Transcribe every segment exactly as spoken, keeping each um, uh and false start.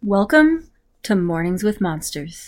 Welcome to Mornings with Monsters.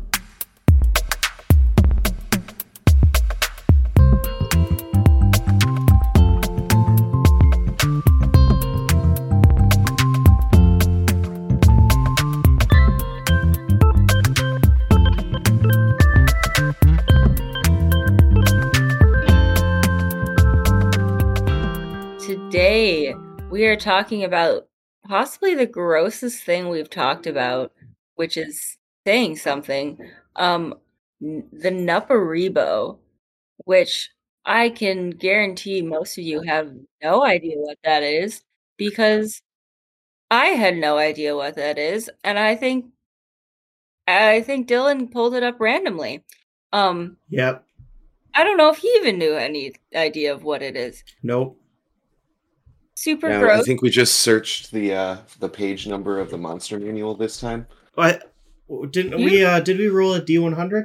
Today, we are talking about possibly the grossest thing we've talked about, which is saying something. Um, the Nuparibo, which I can guarantee most of you have no idea what that is, because I had no idea what that is, and I think I think Dylan pulled it up randomly. Um, Yep. I don't know if he even knew any idea of what it is. Nope. Super Yeah, gross. I think we just searched the uh, the page number of the monster manual this time. What? Didn't we? Uh, did we roll a D one hundred?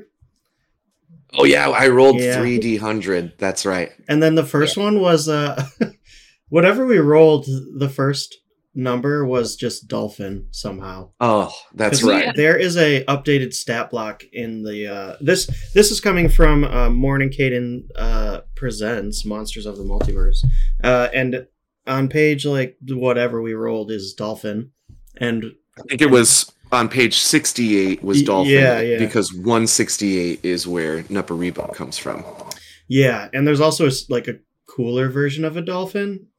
Oh yeah, I rolled Yeah. three D hundred. That's right. And then the first one was uh, whatever we rolled. The first number was just dolphin somehow. Oh, that's 'Cause right. There is a updated stat block in the uh, this. This is coming from uh, Morning Caden uh, presents Monsters of the Multiverse, uh, and on page like whatever we rolled is dolphin, and I think it was on page sixty-eight was Y- dolphin. yeah, yeah. Because one sixty-eight is where Nuparibo comes from. yeah, and there's also like a cooler version of a dolphin.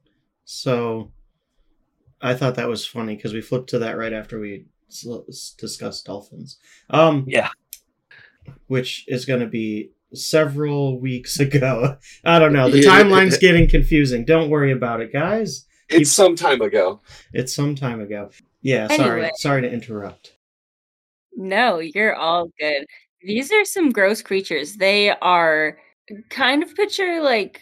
So I thought that was funny because we flipped to that right after we s- discussed dolphins. Um, Yeah. which is going to be several weeks ago. I don't know. The Yeah. timeline's getting confusing. Don't worry about it, guys. It's some time ago. It's some time ago. Yeah, sorry. Anyway. Sorry to interrupt. No, you're all good. These are some gross creatures. They are kind of picture like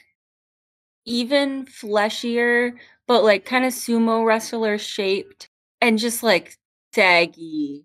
even fleshier, but like kind of sumo wrestler shaped and just like saggy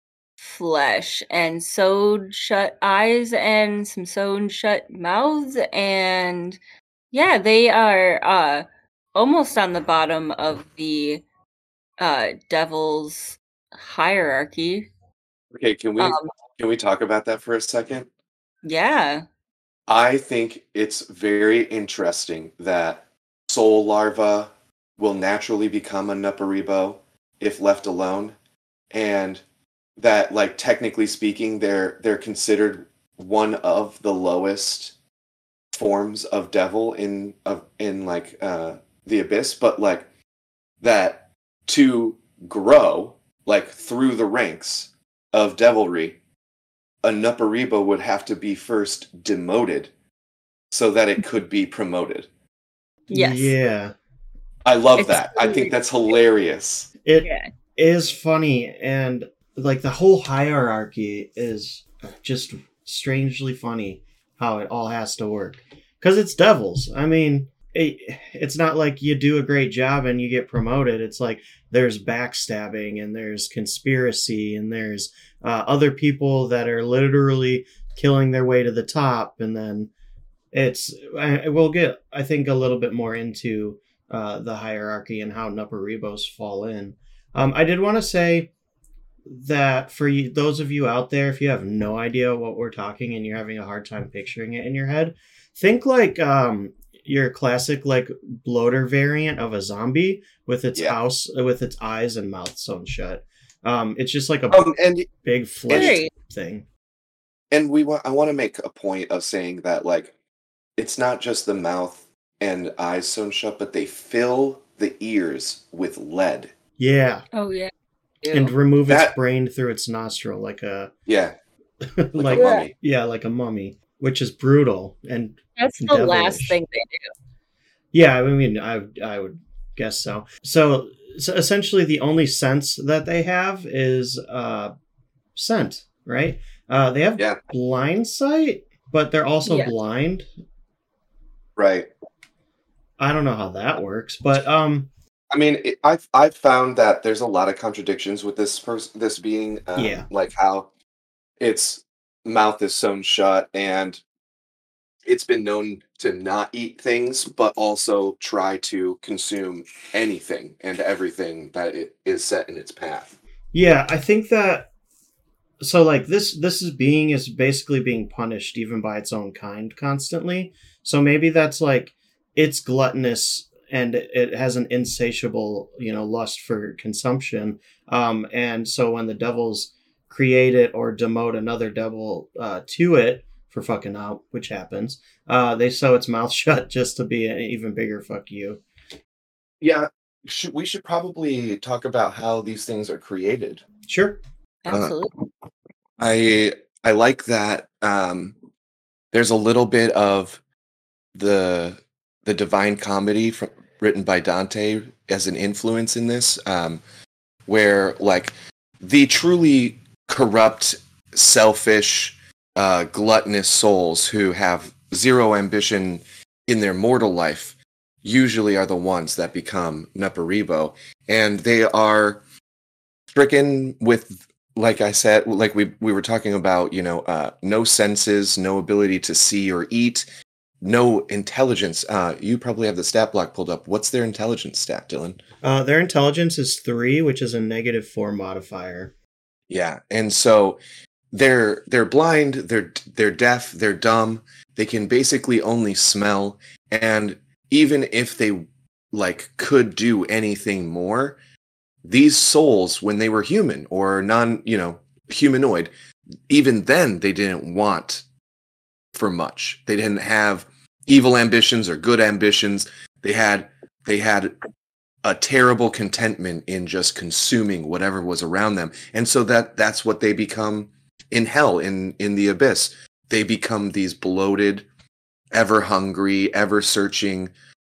flesh and sewed shut eyes and some sewn shut mouths. And yeah, they are uh almost on the bottom of the uh devil's hierarchy. Okay, can we Um, can we talk about that for a second? yeah. I think it's very interesting that soul larva will naturally become a Nuparibo if left alone, and that, like, technically speaking, they're they're considered one of the lowest forms of devil in of in like uh, the abyss, but like that to grow like through the ranks of devilry, a Nuparibo would have to be first demoted so that it could be promoted. Yes. Yeah. I love It's that. I think that's hilarious. It Yeah. is funny, and like the whole hierarchy is just strangely funny how it all has to work because it's devils. I mean, it, it's not like you do a great job and you get promoted. It's like there's backstabbing and there's conspiracy and there's uh, other people that are literally killing their way to the top, and then it's I, we'll get I think a little bit more into uh, the hierarchy and how Nuparibos fall in. Um, I did want to say that for you, those of you out there, if you have no idea what we're talking and you're having a hard time picturing it in your head, think like um, your classic like bloater variant of a zombie with its Yeah. house with its eyes and mouth sewn shut. Um, it's just like a Um, and big flesh Right. thing. and we want I want to make a point of saying that, like, it's not just the mouth and eyes sewn shut, but they fill the ears with lead. Yeah, Oh yeah. and Ew. remove its That- brain through its nostril like a Yeah, like, like a mummy. yeah, like a mummy, which is brutal and That's the devilish. last thing they do. Yeah, I mean, I I would guess so. So, so essentially, the only sense that they have is uh, scent, right? Uh, they have Yeah. blind sight, but they're also Yeah. blind. Right. I don't know how that works, but um, I mean, it, I've I've found that there's a lot of contradictions with this person, this being, um, Yeah. like how its mouth is sewn shut, and it's been known to not eat things, but also try to consume anything and everything that it is set in its path. Yeah, I think that so like this this is being is basically being punished even by its own kind constantly. So maybe that's like it's gluttonous and it has an insatiable, you know, lust for consumption. Um, and so when the devils create it or demote another devil uh, to it for fucking out, which happens, uh, they sew its mouth shut just to be an even bigger fuck you. Yeah, should, we should probably talk about how these things are created. Sure. Uh, Absolutely. I I like that. Um, there's a little bit of the the Divine Comedy from, written by Dante as an influence in this, um, where like the truly corrupt, selfish, uh, gluttonous souls who have zero ambition in their mortal life usually are the ones that become Neparibo, and they are stricken with, like I said, like we we were talking about, you know, uh, no senses, no ability to see or eat, no intelligence. Uh, you probably have the stat block pulled up. What's their intelligence stat, Dylan? Uh, their intelligence is three, which is a negative four modifier. Yeah, and so they're they're blind, they're they're deaf, they're dumb. They can basically only smell, and even if they like could do anything more, these souls, when they were human or non, you know, humanoid, even then they didn't want for much. They didn't have evil ambitions or good ambitions. They had they had a terrible contentment in just consuming whatever was around them. And so that that's what they become in hell, in in the abyss. They become these bloated, ever hungry, ever searching,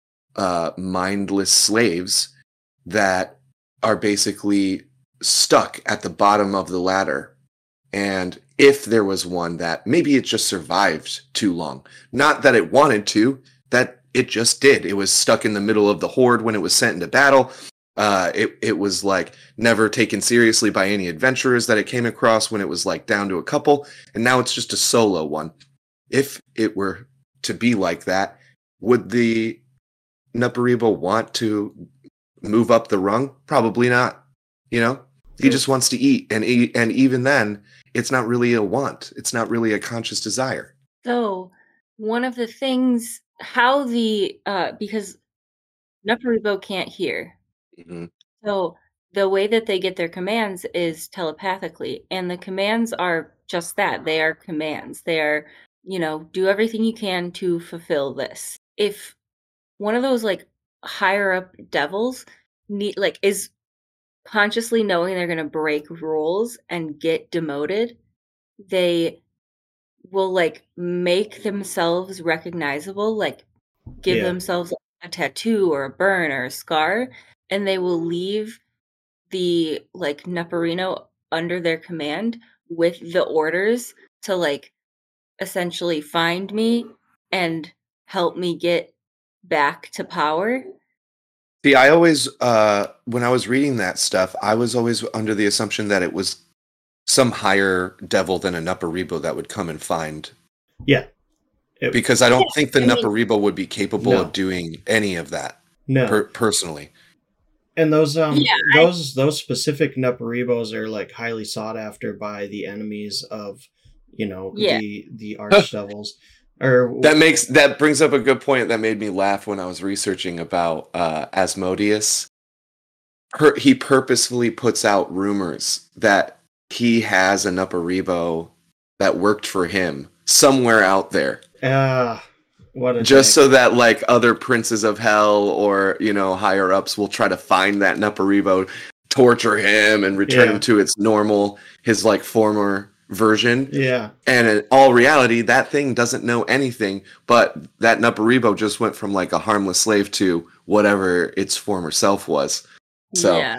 uh, mindless slaves that are basically stuck at the bottom of the ladder. And if there was one that maybe it just survived too long, not that it wanted to, that it just did. It was stuck in the middle of the horde when it was sent into battle. Uh, it it was like never taken seriously by any adventurers that it came across when it was like down to a couple, and now it's just a solo one. If it were to be like that, would the Neparibo want to move up the rung? Probably not. You know, he just wants to eat, and eat, and even then, it's not really a want. It's not really a conscious desire. So one of the things, how the uh, because Neparibo can't hear, Mhm. so the way that they get their commands is telepathically, and the commands are just that. They are commands. They are, you know, do everything you can to fulfill this. If one of those like higher up devils need like is consciously knowing they're going to break rules and get demoted, they will like make themselves recognizable, like give Yeah. themselves a tattoo or a burn or a scar, and they will leave the like Neparino under their command with the orders to like essentially find me and help me get back to power. See, I always, uh, when I was reading that stuff, I was always under the assumption that it was some higher devil than a Neparibo that would come and find. Yeah. It- Because I don't Yeah, think the I mean- Neparibo would be capable No. of doing any of that no. per- personally. And those um Yeah, those those specific Neparibos are like highly sought after by the enemies of, you know, Yeah. the the archdevils. Or That makes that brings up a good point that made me laugh when I was researching about uh, Asmodeus. Per- he purposefully puts out rumors that he has a Neparibo that worked for him somewhere out there, ah, what a just dick. so that like other princes of hell or you know higher ups will try to find that Neparibo, torture him, and return Yeah. him to its normal, his like former version. Yeah. And in all reality, that thing doesn't know anything, but that Neparibo just went from like a harmless slave to whatever its former self was. So yeah.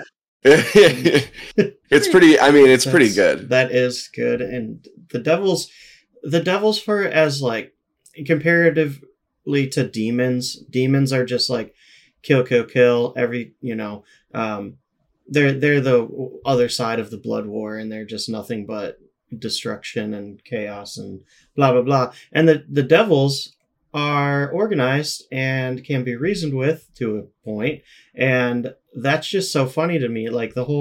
it's pretty, I mean, it's pretty That's- good. That is good. And the devils the devils for as like comparatively to demons, demons are just like kill, kill, kill every, you know, um they're they're the other side of the blood war, and they're just nothing but destruction and chaos and blah blah blah. And the the devils are organized and can be reasoned with to a point, and that's just so funny to me. Like the whole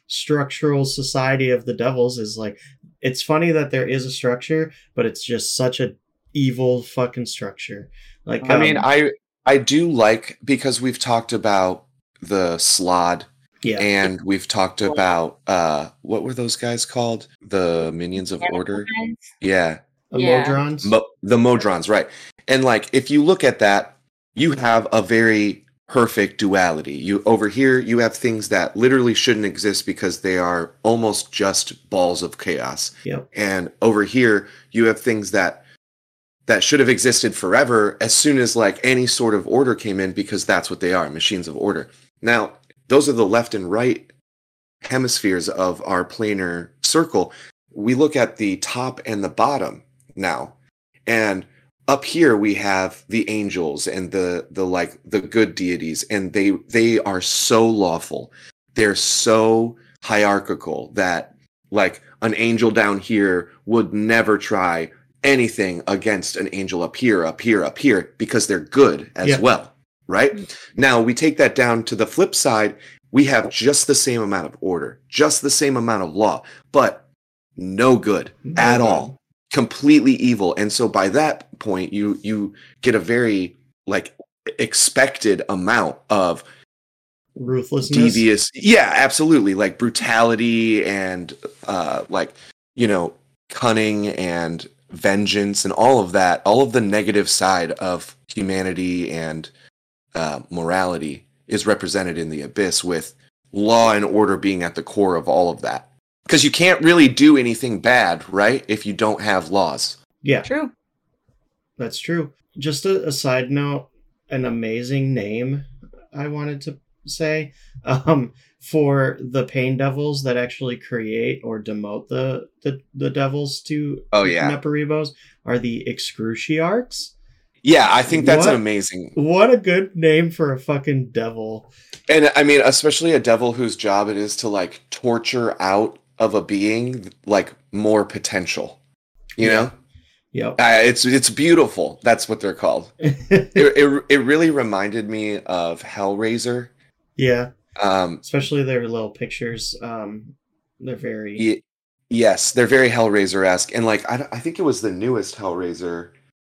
structural society of the devils is like, it's funny that there is a structure, but it's just such a evil fucking structure. Like, I mean, um, I I do like, because we've talked about the Slod, yeah, and we've talked about uh what were those guys called? The Minions of Order. Animals? Yeah. Yeah. Emodrons. Mo- the Modrons, right. And like, if you look at that, you have a very perfect duality. You over here, you have things that literally shouldn't exist because they are almost just balls of chaos. Yep. And over here, you have things that that should have existed forever as soon as like any sort of order came in, because that's what they are, machines of order. Now, those are the left and right hemispheres of our planar circle. We look at the top and the bottom now, and up here we have the angels and the the like the good deities, and they they are so lawful, they're so hierarchical that like an angel down here would never try anything against an angel up here up here up here because they're good as Yeah. well, right? Now we take that down to the flip side. We have just the same amount of order, just the same amount of law, but no good No at good. all. Completely evil. And so by that point, you you get a very like expected amount of Ruthlessness. devious, yeah, absolutely, like brutality and uh like, you know, cunning and vengeance and all of that, all of the negative side of humanity and uh, morality is represented in the Abyss, with law and order being at the core of all of that. Because you can't really do anything bad, right, if you don't have laws. Yeah, True. that's true. Just a, a side note, an amazing name I wanted to say um, for the pain devils that actually create or demote the the, the devils to Oh, yeah. Neparibos are the Excruciarchs. Yeah, I think that's What? an amazing. What a good name for a fucking devil. And I mean, especially a devil whose job it is to like torture out of a being like more potential. You Yeah. know? Yep. Uh, it's it's beautiful. That's what they're called. It, it it really reminded me of Hellraiser. Yeah, Um, especially their little pictures. Um, they're very y- yes, they're very Hellraiser-esque, and like I, don't- I think it was the newest Hellraiser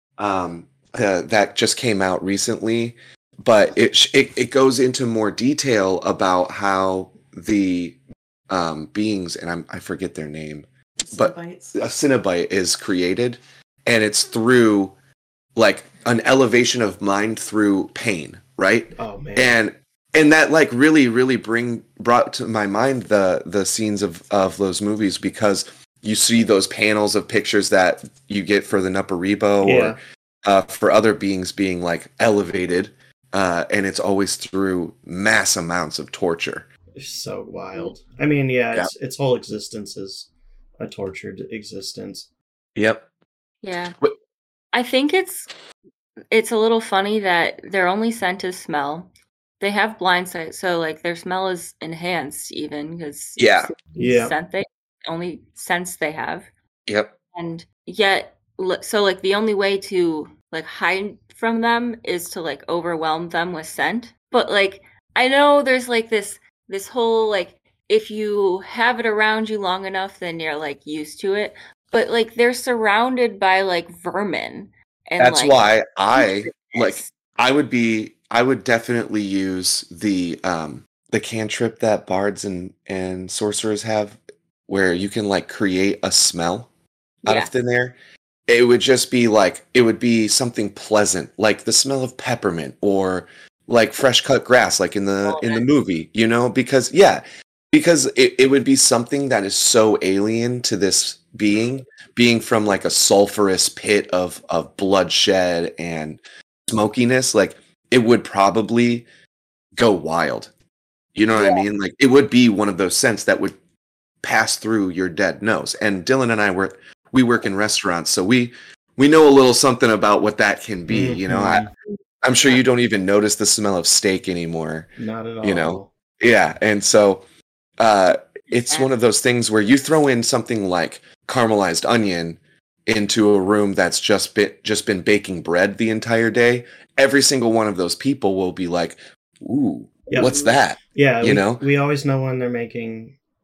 um, uh, that just came out recently, but it, sh- it it goes into more detail about how the um, beings, and I'm, I forget their name, but Cenobites. a Cenobite is created, and it's through like an elevation of mind through pain, right? oh man. And and that like really really bring brought to my mind the the scenes of of those movies, because you see those panels of pictures that you get for the Nuparibo Yeah. or uh, for other beings being like elevated, uh, and it's always through mass amounts of torture. It's so wild. I mean, yeah, Yeah. Its, its whole existence is a tortured existence. Yep. Yeah. What- I think it's it's a little funny that their only scent is smell. They have blind sight, so like their smell is enhanced even because Yeah. Yeah. scent they only sense they have. Yep. And yet li- so like the only way to like hide from them is to like overwhelm them with scent. But like I know there's like this this whole like if you have it around you long enough then you're like used to it. But like they're surrounded by like vermin and That's like why I like sickness. I would be I would definitely use the um the cantrip that bards and and sorcerers have, where you can like create a smell out Yeah. of thin air. It would just be like it would be something pleasant, like the smell of peppermint or like fresh cut grass, like in the Oh, in the movie, you know, because yeah, because it, it would be something that is so alien to this being, being from like a sulfurous pit of of bloodshed and smokiness, like it would probably go wild. You know what I mean? Like it would be one of those scents that would pass through your dead nose. And Dylan and I were we work in restaurants, so we we know a little something about what that can be. You know, I, I'm sure you don't even notice the smell of steak anymore. Not at all. You know. Yeah, and so uh, it's one of those things where you throw in something like caramelized onion into a room that's just been just been baking bread the entire day. Every single one of those people will be like, "Ooh, Yep. what's that?" Yeah, You we, know? we always know when they're making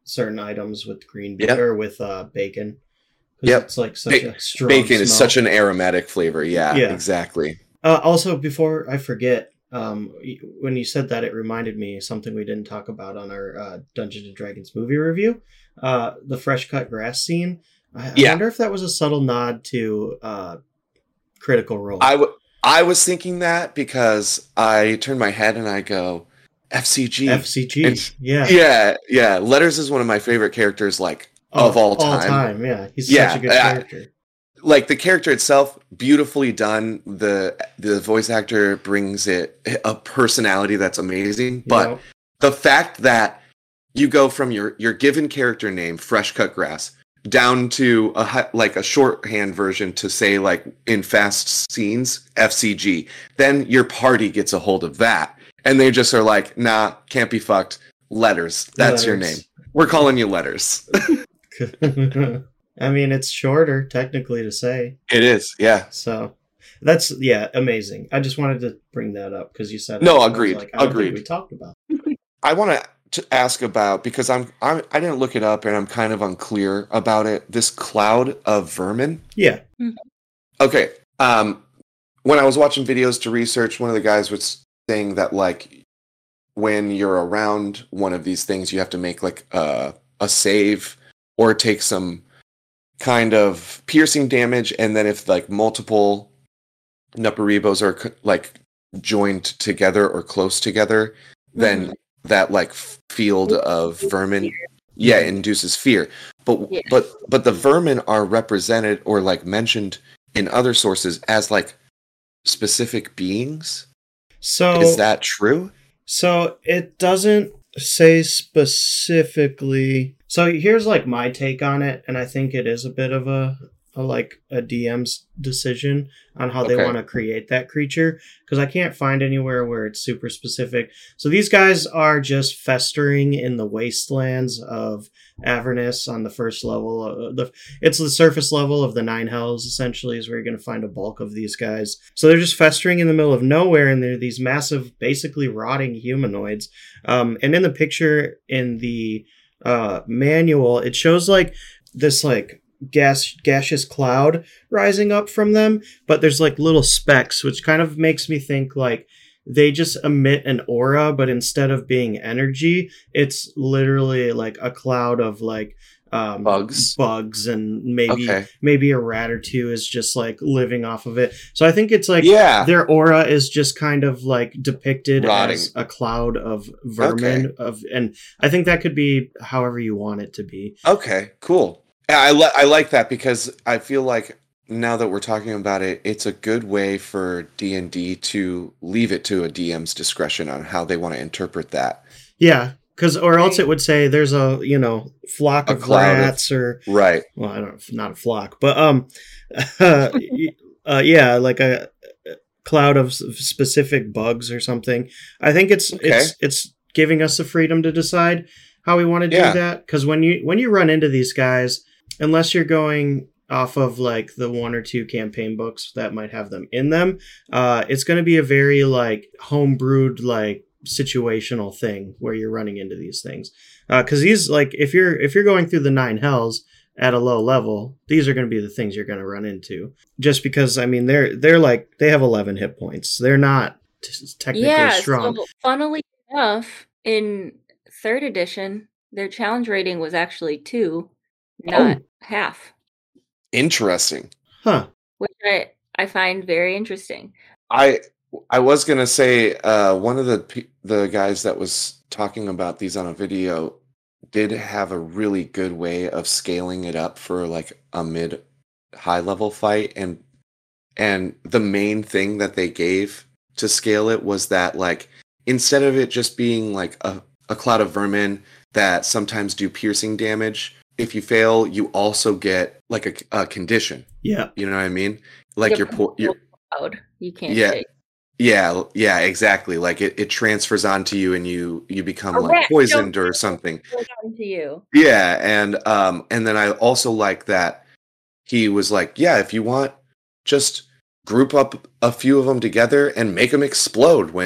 certain items with green bean Yep. or with uh, bacon. 'Cause Yep. it's like such Ba- a strong Bacon is smell. such an aromatic flavor. Yeah, Yeah. exactly. Uh, also, before I forget, um, y- when you said that, it reminded me of something we didn't talk about on our uh, Dungeons and Dragons movie review. Uh, the fresh cut grass scene. I, I Yeah. wonder if that was a subtle nod to uh, Critical Role. I, w- I was thinking that because I turned my head and I go, F C G. F C G. It's- Yeah. Yeah, yeah. Letters is one of my favorite characters, like, of all time. All time, yeah. He's Yeah, such a good I- character. Like, the character itself, beautifully done. The the voice actor brings it a personality that's amazing. But You know? the fact that you go from your, your given character name, Fresh Cut Grass, down to a hi- like a shorthand version to say, like, in fast scenes, F C G. Then your party gets a hold of that. And they just are like, nah, can't be fucked. Letters. That's your name. Letters. We're calling you Letters. I mean, it's shorter technically to say. It is, yeah. So that's yeah, amazing. I just wanted to bring that up because you said No, it. I was agreed, Like, I don't think agreed. we talked about. I want to ask about, because I'm, I'm I didn't look it up and I'm kind of unclear about it. This cloud of vermin. Yeah. Okay. Um, when I was watching videos to research, one of the guys was saying that, like, when you're around one of these things, you have to make like a a save or take some kind of piercing damage, and then if like multiple Nuparibos are c- like joined together or close together, then that like field of vermin, yeah, induces fear. But Yeah. but but the vermin are represented or like mentioned in other sources as like specific beings. So Is that true? So it doesn't say specifically. So here's like my take on it, and I think it is a bit of a, a like a D M's decision on how they Okay. want to create that creature, because I can't find anywhere where it's super specific. So these guys are just festering in the wastelands of Avernus on the first level. Uh, the it's the surface level of the Nine Hells, essentially, is where you're going to find a bulk of these guys. So they're just festering in the middle of nowhere, and they're these massive, basically rotting humanoids. Um, and in the picture in the uh, manual, it shows like this like gas gaseous cloud rising up from them, but there's like little specks, which kind of makes me think like they just emit an aura, but instead of being energy, it's literally like a cloud of like um Bugs? bugs and maybe Okay. maybe a rat or two is just like living off of it. So I think it's like Yeah. their aura is just kind of like depicted Rotting. as a cloud of vermin of, and I think that could be however you want it to be. Okay, cool. Yeah, I li- I like that because I feel like now that we're talking about it, it's a good way for D and D to leave it to a D M's discretion on how they want to interpret that. Yeah, because or else Right. it would say there's a you know flock A of cloud of- rats or Right. well, I don't know, not a flock, but um, uh, uh yeah, like a a cloud of s- specific bugs or something. I think it's Okay. it's it's giving us the freedom to decide how we want to do Yeah. that. Because when you when you run into these guys, unless you're going off of like the one or two campaign books that might have them in them, uh, it's going to be a very like homebrewed like situational thing where you're running into these things. Because these like if you're if you're going through the nine hells at a low level, these are going to be the things you're going to run into. Just because I mean they're they're like they have eleven hit points. They're not t- technically Yeah, strong. so funnily enough, in third edition, their challenge rating was actually two, not Oh. half, Interesting. Huh. which I I find very interesting. I I was gonna say uh, one of the pe- the guys that was talking about these on a video did have a really good way of scaling it up for like a mid high level fight, and and the main thing that they gave to scale it was that like instead of it just being like a, a cloud of vermin that sometimes do piercing damage, if you fail you also get like a, a condition, Yeah. you know what I mean, like Yep. your po- your Cloud, you can't Yeah. shake. yeah, yeah, exactly. Like it, it transfers onto you and you you become A like rat poisoned jumps or something. onto you. Yeah, and um and then I also like that he was like, yeah, if you want, just group up a few of them together and make them explode when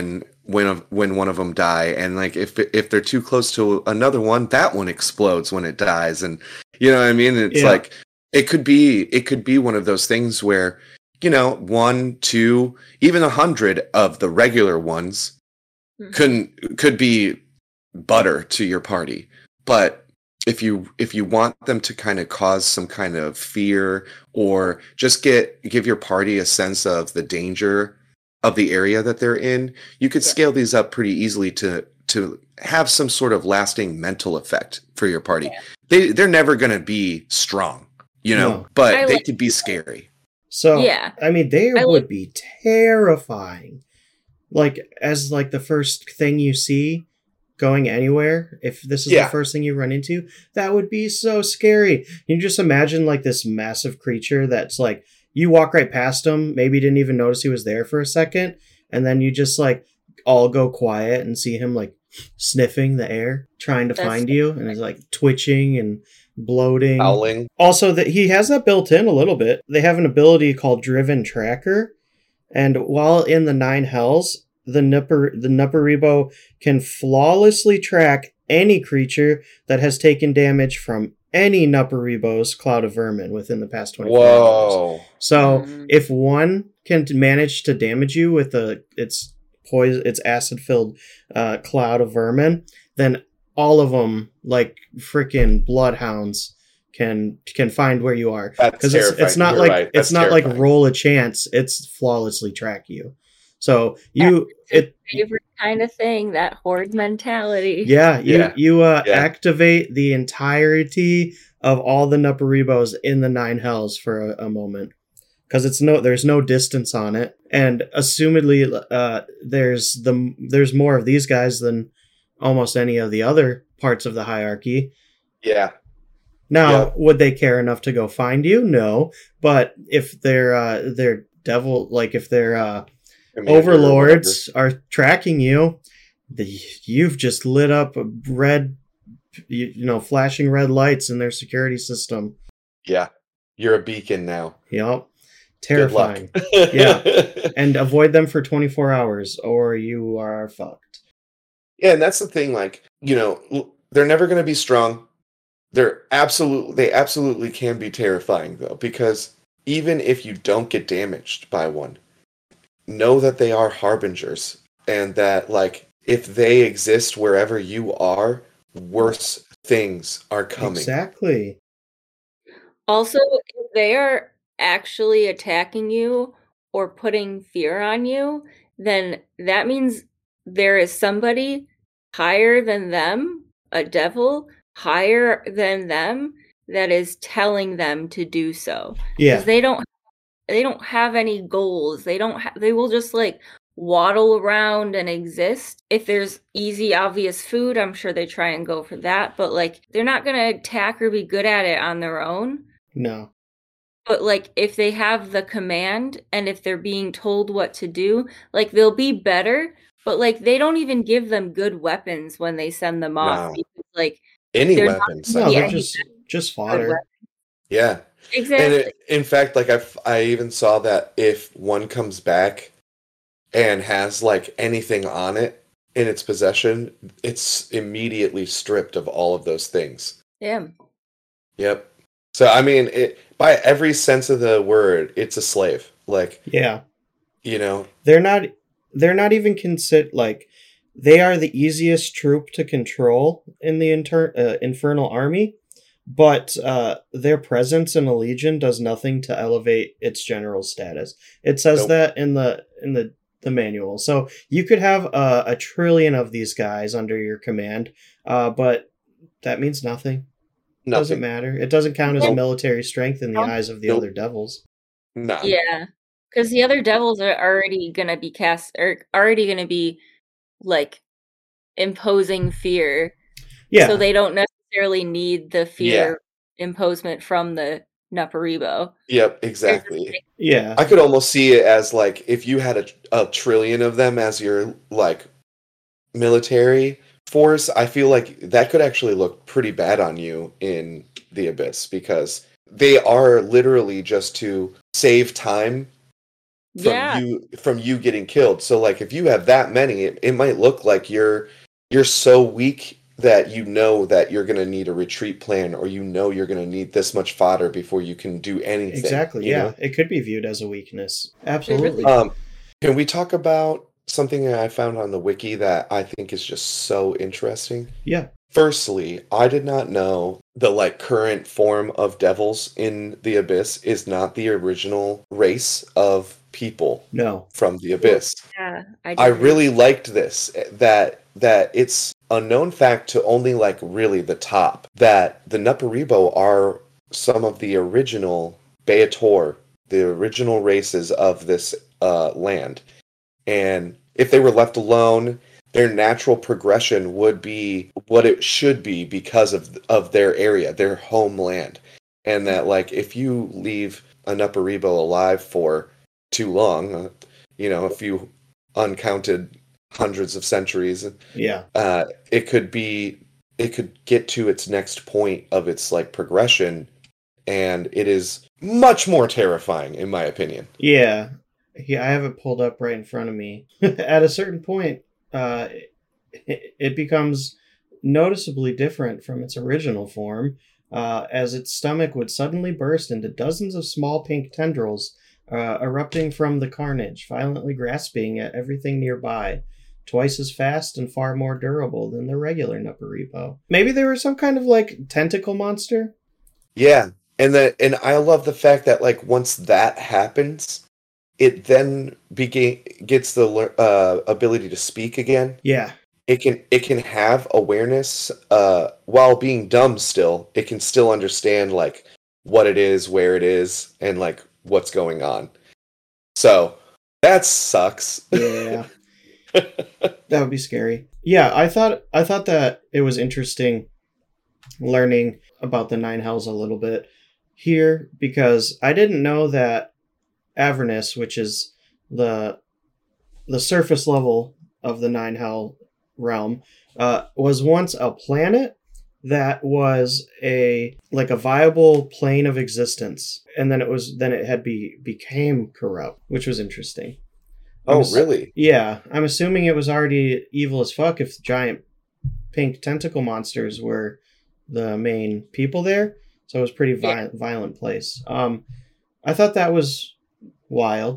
when of when one of them die, and like if if they're too close to another one, that one explodes when it dies, and you know what I mean. It's Yeah. like it could be it could be one of those things where you know one, two, even a hundred of the regular ones Mhm. couldn't could be butter to your party, but if you if you want them to kind of cause some kind of fear or just get give your party a sense of the danger of the area that they're in, you could Yeah. scale these up pretty easily to to have some sort of lasting mental effect for your party. Yeah. They they're never going to be strong, you know, No. but I they like could be scary. So Yeah. I mean, they I would like- be terrifying. Like as like the first thing you see going anywhere, if this is Yeah. the first thing you run into, that would be so scary. You just imagine like this massive creature that's like you walk right past him, maybe didn't even notice he was there for a second, and then you just like all go quiet and see him like sniffing the air, trying to That's find you, and is like twitching and bloating. Howling. Also, that he has that built in a little bit. They have an ability called Driven Tracker, and while in the Nine Hells, the Nupper the Nuparibo can flawlessly track any creature that has taken damage from any Nuparibo's Cloud of Vermin within the past twenty-four hours. Whoa. So Mm. if one can t- manage to damage you with the its poison, its acid-filled uh, Cloud of Vermin, then all of them, like freaking bloodhounds, can can find where you are. That's Because it's, terrifying. it's not You're like right. it's That's not like terrifying. roll a chance. It's flawlessly track you. So you it Favorite kind of thing, that horde mentality. yeah you Yeah. you uh, Yeah. activate the entirety of all the Nuparibos in the Nine Hells for a, a moment. Because it's no, there's no distance on it, and assumedly, uh, there's the there's more of these guys than almost any of the other parts of the hierarchy. Yeah. Now, Yeah. would they care enough to go find you? No, but if they're uh, they're devil, like if they're uh, Commander or overlords are tracking you, the, you've just lit up a red, you, you know, flashing red lights in their security system. whatever. Yeah. You're a beacon now. Yep. Good luck. Terrifying. Yeah. And avoid them for twenty-four hours or you are fucked. Yeah, and that's the thing. Like, you know, l- they're never going to be strong. They're absolutely, they absolutely can be terrifying though, because even if you don't get damaged by one, know that they are harbingers, and that like if they exist wherever you are, worse things are coming. Exactly. Also, if they are actually attacking you or putting fear on you, then that means there is somebody higher than them, a devil higher than them, that is telling them to do so. Yeah. Because they don't they don't have any goals. They don't ha- they will just like waddle around and exist. If there's easy obvious food, I'm sure they try and go for that, but like they're not going to attack or be good at it on their own. No. But like if they have the command and if they're being told what to do, like they'll be better, but like they don't even give them good weapons when they send them off No. because like Any They're not- weapons. No, I Yeah, they're think. just just good fodder. weapons. Yeah. Exactly. And it, in fact, like I, I even saw that if one comes back and has like anything on it in its possession, it's immediately stripped of all of those things. yeah. Yep. So I mean, it by every sense of the word, it's a slave. Like, Yeah. you know, They're not they're not even consider like they are the easiest troop to control in the inter- uh, infernal army, but uh, their presence in a legion does nothing to elevate its general status. It says Nope. that in the in the the manual. So you could have a, a trillion of these guys under your command, uh, but that means nothing. Doesn't nothing. matter. It doesn't count as Nope. military strength in the Nope. eyes of the Nope. other devils. Nah. Yeah. Because the other devils are already gonna be cast or already gonna be like imposing fear. Yeah. So they don't necessarily need the fear imposement from the Nuparibo. Yep. They're just Exactly. like, yeah. I could almost see it as like if you had a, a trillion of them as your like military force, I feel like that could actually look pretty bad on you in the Abyss because they are literally just to save time from Yeah. you from you getting killed. So like if you have that many, it, it might look like you're you're so weak that you know that you're going to need a retreat plan, or you know you're going to need this much fodder before you can do anything. Exactly. You Yeah, know? it could be viewed as a weakness. It really Absolutely. Um, can we talk about something that I found on the wiki that I think is just so interesting? Yeah. Firstly, I did not know the like current form of devils in the Abyss is not the original race of people No. from the Abyss. Yeah, I, I did read- really liked this that that it's a known fact to only like really the top that the Nuparibo are some of the original Beator, the original races of this uh, land, and if they were left alone, their natural progression would be what it should be because of of their area, their homeland, and that like if you leave a Nuparibo alive for too long, uh, you know, a few uncounted hundreds of centuries, Yeah. uh, it could be it could get to its next point of its like progression, and it is much more terrifying in my opinion. Yeah. Yeah, I have it pulled up right in front of me. At a certain point, uh, it, it becomes noticeably different from its original form, uh, as its stomach would suddenly burst into dozens of small pink tendrils, uh, erupting from the carnage, violently grasping at everything nearby, twice as fast and far more durable than the regular Nuparibo. Maybe they were some kind of like tentacle monster? Yeah, and that and I love the fact that like once that happens, it then begin gets the lear- uh, ability to speak again. Yeah. It can it can have awareness uh, while being dumb. Still, it can still understand like what it is, where it is, and like what's going on. So that sucks. Yeah. That would be scary. Yeah, I thought I thought that it was interesting learning about the Nine Hells a little bit here, because I didn't know that Avernus, which is the the surface level of the Nine Hell realm, uh, was once a planet that was a like a viable plane of existence, and then it was then it had be became corrupt, which was interesting. I'm Oh, ass- really? Yeah, I'm assuming it was already evil as fuck if giant pink tentacle monsters were the main people there. So it was a pretty vi- Yeah. violent place. Um, I thought that was wild,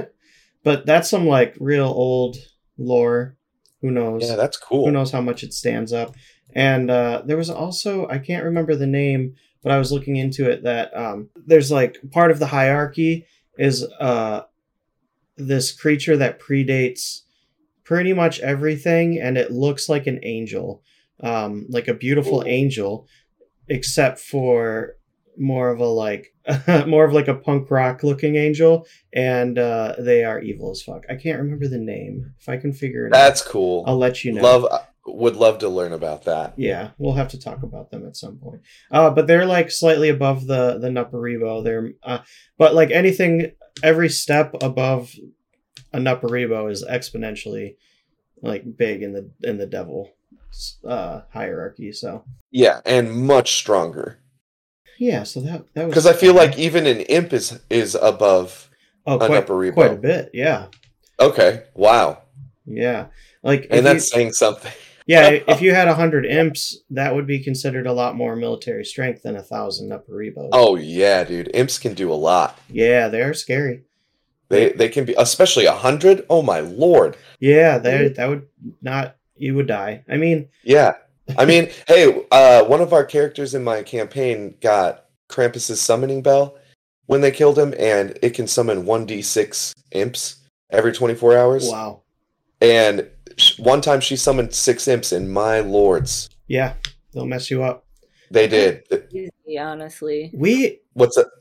but that's some like real old lore. Who knows? Yeah, that's cool. Who knows how much it stands up? And uh, there was also, I can't remember the name, but I was looking into it, that um, there's like part of the hierarchy is uh, this creature that predates pretty much everything, and it looks like an angel, um, like a beautiful Cool. angel, except for more of a like more of like a punk rock looking angel, and uh, they are evil as fuck. I can't remember the name. If I can figure it That's out, cool. I'll let you know. Love would love to learn about that. Yeah, we'll have to talk about them at some point. Uh, but they're like slightly above the the Nuparibo. They're uh, but like anything, every step above a Nuparibo is exponentially like big in the in the devil uh, hierarchy. So Yeah, and much stronger. yeah, so that that was Because I feel like even an imp is is above oh a quite Nuparibo. quite a bit. Yeah, Okay, wow, yeah. Like if and that's you, saying something. yeah, if you had a hundred imps, that would be considered a lot more military strength than a thousand Nuparibos. Oh yeah, dude, imps can do a lot. Yeah, they're scary. They they can be, especially a hundred. Oh my lord. Yeah, they that would not you would die. I mean, Yeah, I mean, hey, uh, one of our characters in my campaign got Krampus's summoning bell when they killed him, and it can summon one d six imps every twenty-four hours. wow. And sh- one time she summoned six imps, and my lords, Yeah, they'll mess you up. they did. Easy, honestly. We What's it?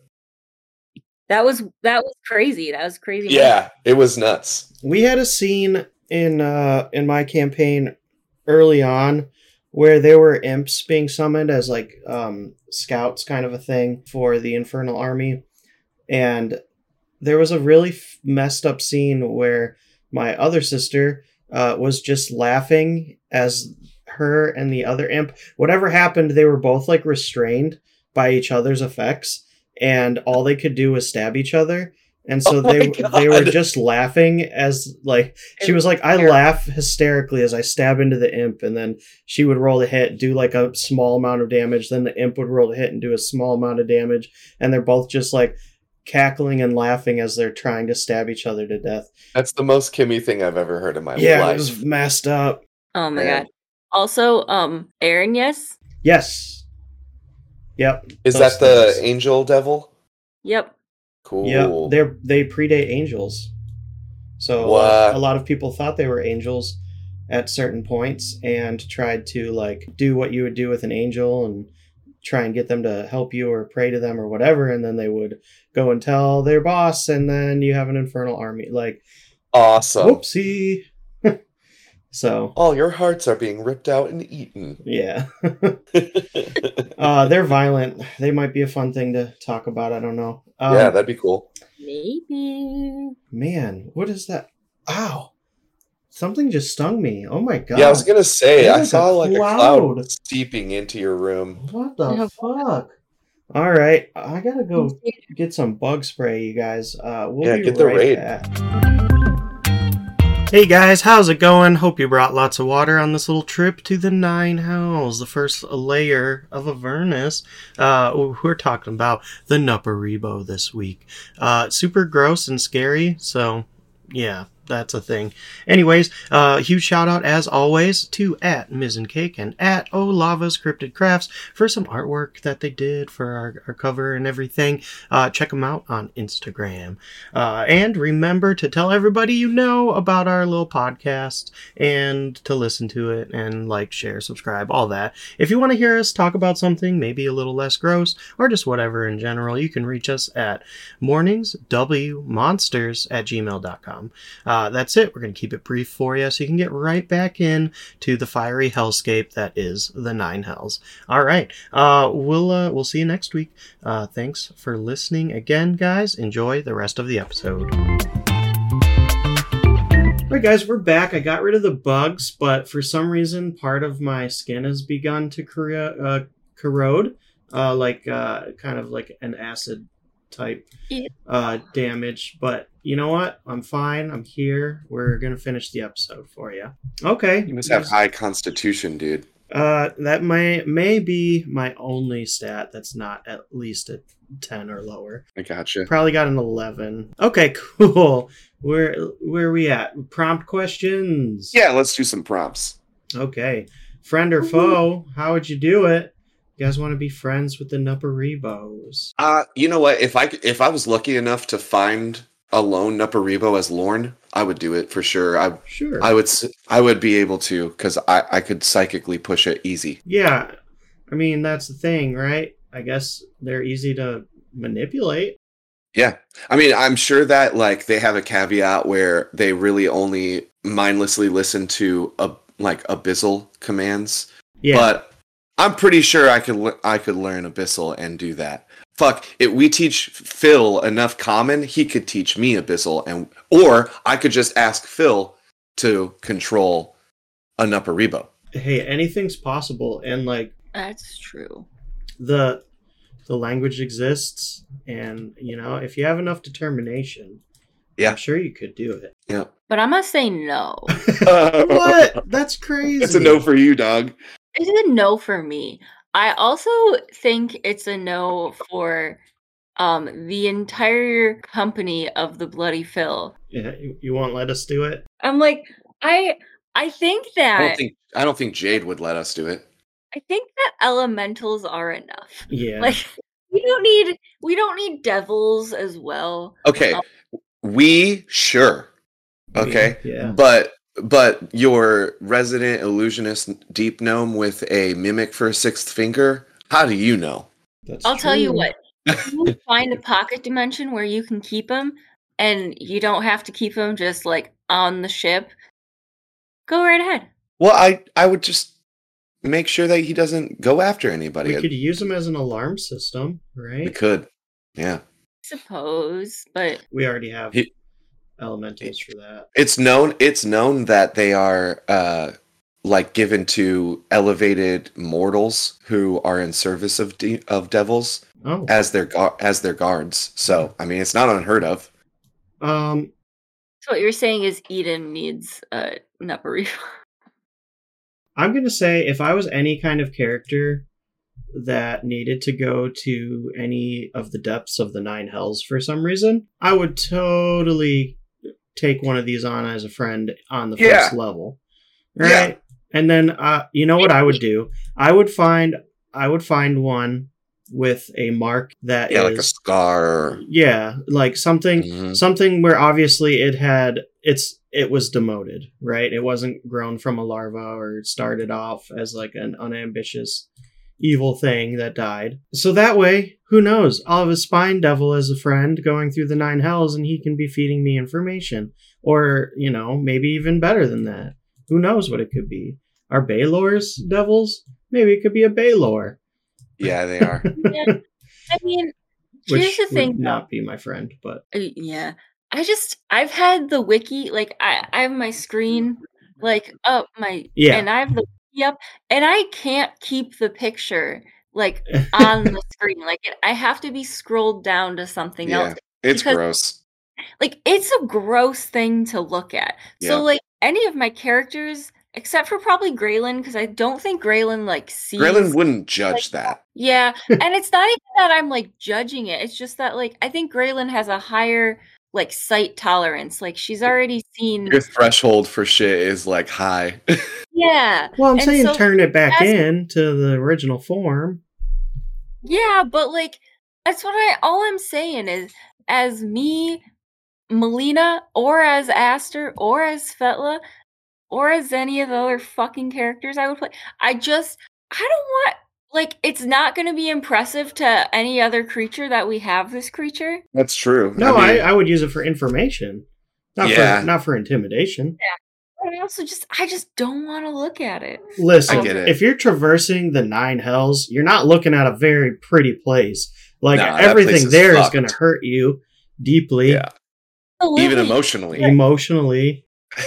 That was that was crazy. That was crazy. Yeah, it was nuts. we had a scene in uh in my campaign early on where there were imps being summoned as like um scouts kind of a thing for the Infernal Army, and there was a really f- messed up scene where my other sister uh was just laughing as her and the other imp, whatever happened, they were both like restrained by each other's effects, and all they could do was stab each other. And so Oh my they God. they were just laughing as like she was like, I laugh hysterically as I stab into the imp, and then she would roll the hit, do like a small amount of damage, then the imp would roll the hit and do a small amount of damage, and they're both just like cackling and laughing as they're trying to stab each other to death. That's the most Kimmy thing I've ever heard in my Yeah, life. it was messed up. Oh my Man. god. Also, um, Aaron, yes? Yes. Yep. Is those that the things. angel devil? Yep. Cool. Yep, they're they predate angels. So What? uh, a lot of people thought they were angels at certain points and tried to like do what you would do with an angel and try and get them to help you or pray to them or whatever, and then they would go and tell their boss, and then you have an infernal army. Like, Awesome. whoopsie. So All your hearts are being ripped out and eaten. yeah. uh, they're violent. They might be a fun thing to talk about. I don't know. Um, yeah, that'd be cool. Maybe. Man, what is that? Ow. Something just stung me. Oh my god. Yeah, I was gonna say, There's I like a saw like a cloud. cloud seeping into your room. What the Yeah. fuck? All right, I gotta go get some bug spray, you guys. Uh, we'll Yeah, be get the right raid. back. Hey guys, how's it going? Hope you brought lots of water on this little trip to the Nine Hells, the first layer of Avernus. Uh, we're talking about the Nupperebo this week. Uh, super gross and scary, so yeah, that's a thing. Anyways, uh, huge shout out as always to at Mizzen Cake and at Olava's Cryptid Crafts for some artwork that they did for our, our cover and everything. Uh, check them out on Instagram. Uh, and remember to tell everybody you know about our little podcast and to listen to it and like, share, subscribe, all that. If you want to hear us talk about something maybe a little less gross or just whatever in general, you can reach us at morningswmonsters at gmail dot com. Uh, that's it. We're going to keep it brief for you so you can get right back in to the fiery hellscape that is the Nine Hells. All right. Uh, we'll, uh, we'll see you next week. Uh, thanks for listening again, guys. Enjoy the rest of the episode. All right, guys, we're back. I got rid of the bugs, but for some reason, part of my skin has begun to corro- uh, corrode, uh, like uh, kind of like an acid type Yeah. uh, damage. But you know what? I'm fine. I'm here. We're gonna finish the episode for you. Okay. You must have high constitution, dude. Uh, that may may be my only stat that's not at least a ten or lower. I gotcha. Probably got an eleven. Okay, cool. Where where are we at? Prompt questions. Yeah, let's do some prompts. Okay. Friend or foe? How would you do it? You guys want to be friends with the Nupperebos? Uh, you know what? If I c- if I was lucky enough to find a lone Nupperebo as Lorne, I would do it for sure. I Sure. I would s- I would be able to because I I could psychically push it easy. Yeah. I mean, that's the thing, right? I guess they're easy to manipulate. Yeah, I mean, I'm sure that like they have a caveat where they really only mindlessly listen to a like abyssal commands. Yeah. But I'm pretty sure I could le- I could learn abyssal and do that. Fuck, if we teach Phil enough common, he could teach me abyssal, and or I could just ask Phil to control a Nupperebo. Hey, anything's possible, and like That's true. the the language exists, and you know, if you have enough determination, Yeah. I'm sure you could do it. Yeah. But I'm gonna say no. What? That's crazy. It's a no for you, dog. It's a no for me. I also think it's a no for um the entire company of the Bloody Phil. Yeah, you, you won't let us do it? I'm like, I I think I that don't think I don't think Jade would let us do it. I think that elementals are enough. Yeah. Like we don't need we don't need devils as well. Okay, Um, we sure. Okay, Yeah. but but your resident illusionist deep gnome with a mimic for a sixth finger. How do you know? That's I'll tell you true. what. If you find a pocket dimension where you can keep them, and you don't have to keep them just like on the ship, go right ahead. Well, I I would just make sure that he doesn't go after anybody. We could use them as an alarm system, We right? could. Yeah. Suppose, but We already have He- elementals for that. It's known it's known that they are uh like given to elevated mortals who are in service of de- of devils Oh, as their gu- as their guards. So, I mean, it's not unheard of. Um, So what you're saying is Eden needs a Nuppery. I'm gonna say if I was any kind of character that needed to go to any of the depths of the nine hells for some reason, I would totally take one of these on as a friend on the Yeah. first level, right? Yeah. And then, uh, you know what I would do? I would find I would find one with a mark that Yeah, is like a scar. yeah, like something Mhm. something where obviously it had it's it was demoted, right? It wasn't grown from a larva or started off as like an unambitious evil thing that died. So that way, who knows? I'll have a spine devil as a friend going through the nine hells and he can be feeding me information. Or, you know, maybe even better than that. Who knows what it could be? Are Baylor's devils? Maybe it could be a Baylor. Yeah, they are. Yeah. I mean, here's Which the would thing. not be my friend, but Uh, yeah. I just I've had the wiki, like I, I have my screen like up my yeah. and I have the wiki up and I can't keep the picture like on the screen. Like it, I have to be scrolled down to something Yeah, else. it's because, gross. Like it's a gross thing to look at. Yeah. So like any of my characters, except for probably Graylin, because I don't think Graylin like sees Graylin wouldn't judge like, that. Yeah, and it's not even that I'm like judging it. It's just that like I think Graylin has a higher like sight tolerance. Like she's already seen. Your threshold for shit is like high. Yeah. Well, I'm and saying so turn it back as- in to the original form. Yeah, but like that's what I. All I'm saying is, as me, Melina, or as Aster, or as Fetla, or as any of the other fucking characters I would play, I just I don't want. Like, it's not going to be impressive to any other creature that we have this creature. That's true. No, I, mean, I, I would use it for information, not Yeah. for not for intimidation. But I also just I just don't want to look at it. Listen, I get it. if you're traversing the nine hells, you're not looking at a very pretty place. Like Nah, that everything place is there is fucked. going to hurt you deeply, Yeah. Absolutely. even emotionally. emotionally.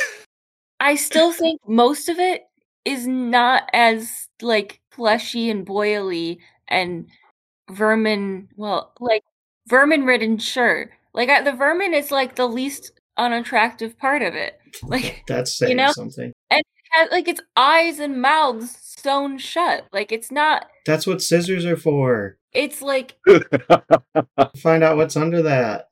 I still think most of it is not as like fleshy and boily and vermin. Well, like vermin ridden, sure. Like I, the vermin is like the least unattractive part of it. Like That's saying know? something. and it has, like its eyes and mouths sewn shut. Like it's not. That's what scissors are for. It's like Find out what's under that.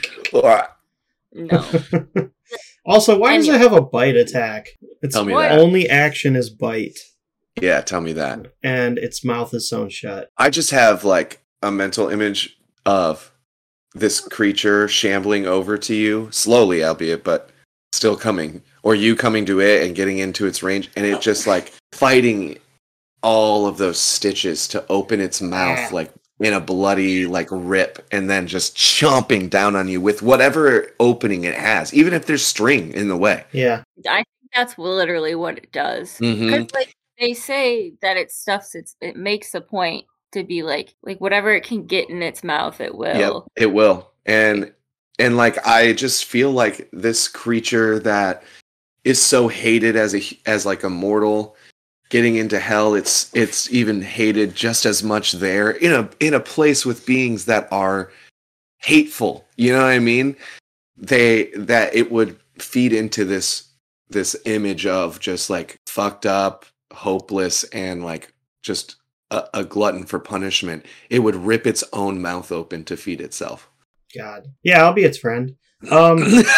no. Also, why does And- it have a bite attack? Its Tell me What? that. only action is bite, Yeah, tell me that. and its mouth is sewn shut. I just have like a mental image of this creature shambling over to you, slowly, albeit, but still coming, or you coming to it and getting into its range, and it just like fighting all of those stitches to open its mouth, Yeah. like in a bloody like rip, and then just chomping down on you with whatever opening it has, even if there's string in the way. Yeah. I think that's literally what it does. Mhm. Because like they say that it stuffs its, it makes a point to be like like whatever it can get in its mouth, it will. Yep, it will. And and like I just feel like this creature that is so hated as a as like a mortal getting into hell, it's it's even hated just as much there in a in a place with beings that are hateful. You know what I mean? They that it would feed into this this image of just like fucked up, hopeless, and like just a, a glutton for punishment. It would rip its own mouth open to feed itself. God. Yeah, I'll be its friend. Um.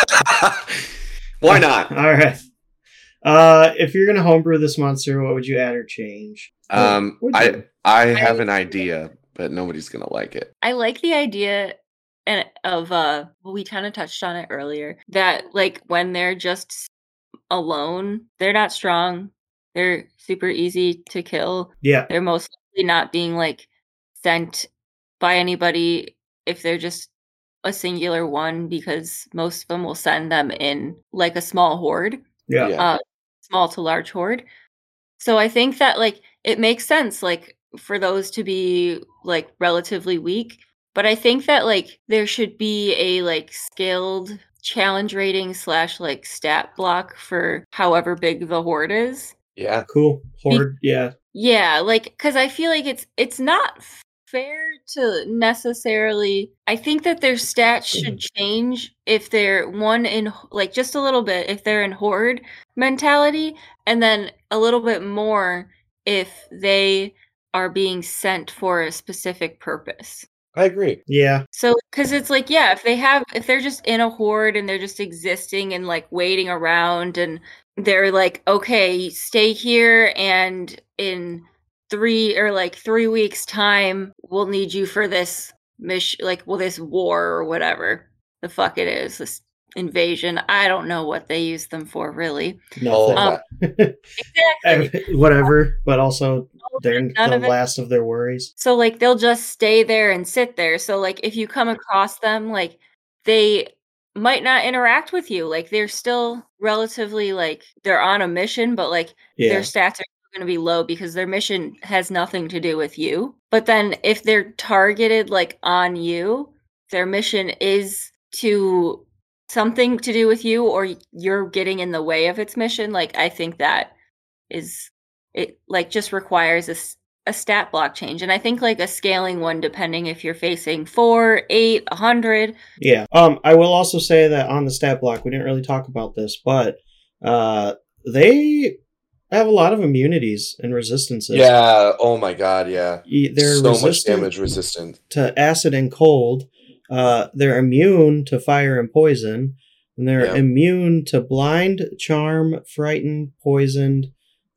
Why not? All right. Uh, if you're gonna homebrew this monster, what would you add or change? Um, Would I you? I have an idea, but nobody's gonna like it. I like the idea and of uh well, we kind of touched on it earlier that like when they're just alone, they're not strong. They're super easy to kill. Yeah. They're most likely not being like sent by anybody if they're just a singular one, because most of them will send them in like a small horde. Yeah. Yeah. Uh small to large horde. So I think that like it makes sense like for those to be like relatively weak, but I think that like there should be a like scaled challenge rating slash like stat block for however big the horde is. Yeah. Cool. Horde. Yeah. Yeah, like cuz I feel like it's it's not fair to necessarily. I think that their stats should change if they're one in like just a little bit if they're in horde mentality, and then a little bit more if they are being sent for a specific purpose. I agree. Yeah. So, because it's like, yeah, if they have, if they're just in a horde and they're just existing and like waiting around and they're like, okay, stay here and in three or like three weeks time, we'll need you for this mission, like, well, this war or whatever the fuck it is, this invasion. I don't know what they use them for, really. All Nothing. of that. Exactly. Whatever, but also they're None the of it. last of their worries. So like they'll just stay there and sit there. So like if you come across them, like they might not interact with you. Like they're still relatively like they're on a mission, but like Yeah. their stats are going to be low because their mission has nothing to do with you. But then if they're targeted like on you, their mission is to something to do with you or you're getting in the way of its mission. Like I think that is it like just requires a, s- a stat block change. And I think like a scaling one, depending if you're facing four, eight, a hundred. Yeah. Um, I will also say that on the stat block, we didn't really talk about this, but uh, they have a lot of immunities and resistances. Yeah. Oh my god. Yeah. Y- They're so much resistant damage resistant. to acid and cold. Uh, they're immune to fire and poison. And they're Yeah. immune to blind, charm, frightened, poisoned.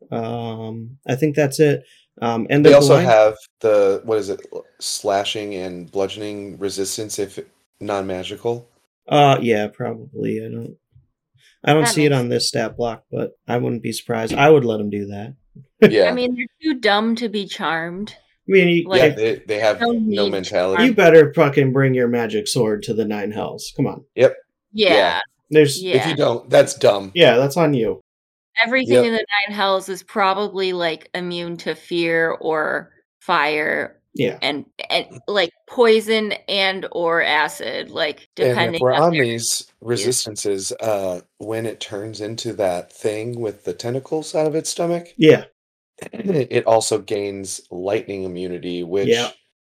Um, I think that's it. Um, and They they're also blind- have the what is it? Slashing and bludgeoning resistance if non-magical. Uh, yeah, probably. I don't. I don't That see it makes- on this stat block, but I wouldn't be surprised. I would let them do that. Yeah. I mean, they're too dumb to be charmed. I mean, you, Like- yeah. if- They, they have No no need. mentality. you better fucking bring your magic sword to the nine hells. Come on. Yeah. Yeah. There's Yeah. If you don't, that's dumb. yeah, that's on you. Everything Yep. in the nine hells is probably like immune to fear or fire Yeah. and and like poison and or acid, like And depending if we're on on their- these resistances, uh, when it turns into that thing with the tentacles out of its stomach, Yeah. it also gains lightning immunity, which Yeah.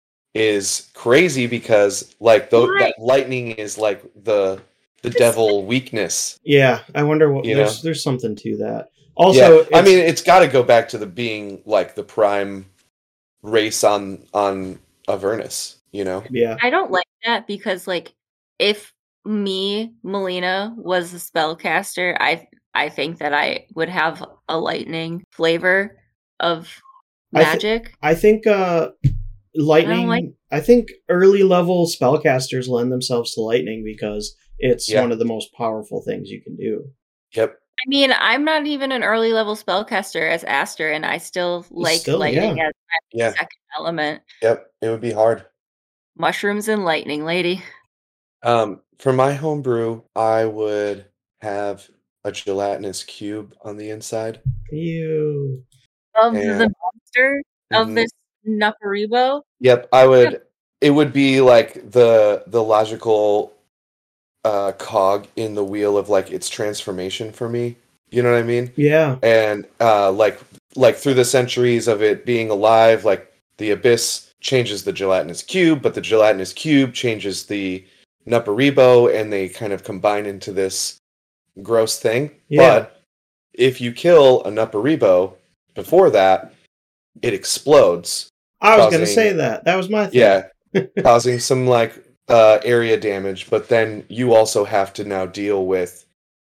is crazy because like though Right. that lightning is like the the This- devil weakness. Yeah. I wonder what You there's know? there's something to that. Also, yeah, I it's- mean it's got to go back to the being like the prime race on on Avernus, you know. yeah. I don't like that because like if me, Melina, was a spellcaster, I I think that I would have a lightning flavor of I thi- magic. I think uh lightning like- I think early level spellcasters lend themselves to lightning because it's Yeah. one of the most powerful things you can do. Yep. I mean, I'm not even an early level spellcaster as Aster, and I still like Still, lightning yeah. as my Yeah. second element. Yep. It would be hard. Mushrooms and lightning, lady. Um, for my homebrew, I would have a gelatinous cube on the inside. Ew. Of And- the monster of Mhm. this Naparibo. Yep, I would. It would be like the the logical uh, cog in the wheel of like its transformation for me. You know what I mean? Yeah. And uh, like like through the centuries of it being alive, like the abyss changes the gelatinous cube, but the gelatinous cube changes the Naparibo, and they kind of combine into this gross thing. Yeah. But if you kill a Naparibo before that, it explodes. I was gonna causing- say that. That was my thing. Yeah, causing some like uh, area damage, but then you also have to now deal with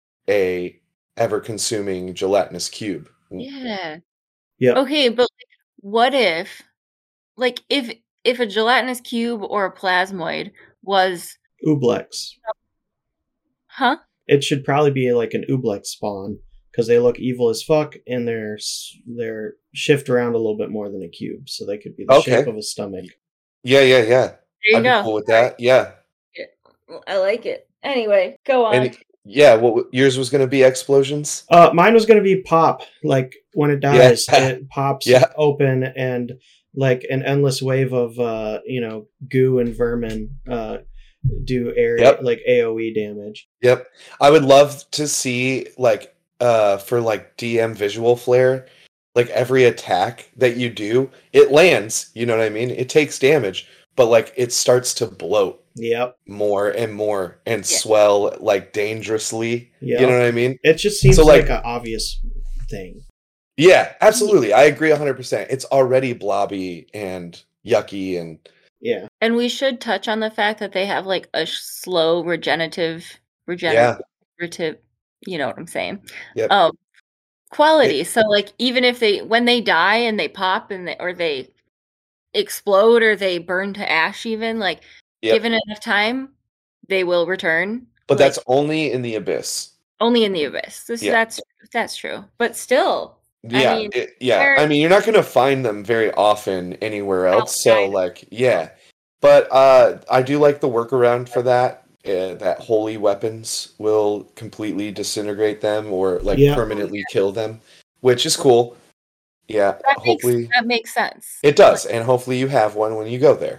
a ever-consuming gelatinous cube. Yeah. Yep. Okay, but like, what if, like, if if a gelatinous cube or a plasmoid was, Ublex. huh? It should probably be like an Ublex spawn because they look evil as fuck and they're s- they're shift around a little bit more than a cube, so they could be the Okay. shape of a stomach. Yeah, yeah, yeah. There you I'd go. be cool with that. Yeah, I like it. Anyway, go on. and yeah, what w- yours was going to be explosions. Uh, mine was gonna be pop. Like when it dies, Yeah. it pops Yeah. open and like an endless wave of uh, you know, goo and vermin uh, do area Yep. like A O E damage. Yep, I would love to see like uh for like D M visual flair, like every attack that you do, it lands, you know what I mean? It takes damage, but like it starts to bloat Yep. more and more and Yeah. swell like dangerously. Yep. You know what I mean? It just seems So, like, like- an obvious thing. Yeah, absolutely. I agree one hundred percent. It's already blobby and yucky and Yeah. And we should touch on the fact that they have like a sh- slow regenerative, yeah, regenerative, you know what I'm saying? Yep. Um, quality. So like even if they when they die and they pop and they or they explode or they burn to ash, even like Yep. given enough time, they will return. but like, that's only in the abyss. only in the abyss. This Yeah. that's that's true. But still, I Yeah, mean, it- yeah. they're- I mean, you're not going to find them very often anywhere else. So, Outside. like, yeah. But uh, I do like the workaround for that. Uh, that holy weapons will completely disintegrate them or like Yeah. permanently kill them, which is cool. Yeah, that hopefully makes that makes sense. it does, and hopefully you have one when you go there.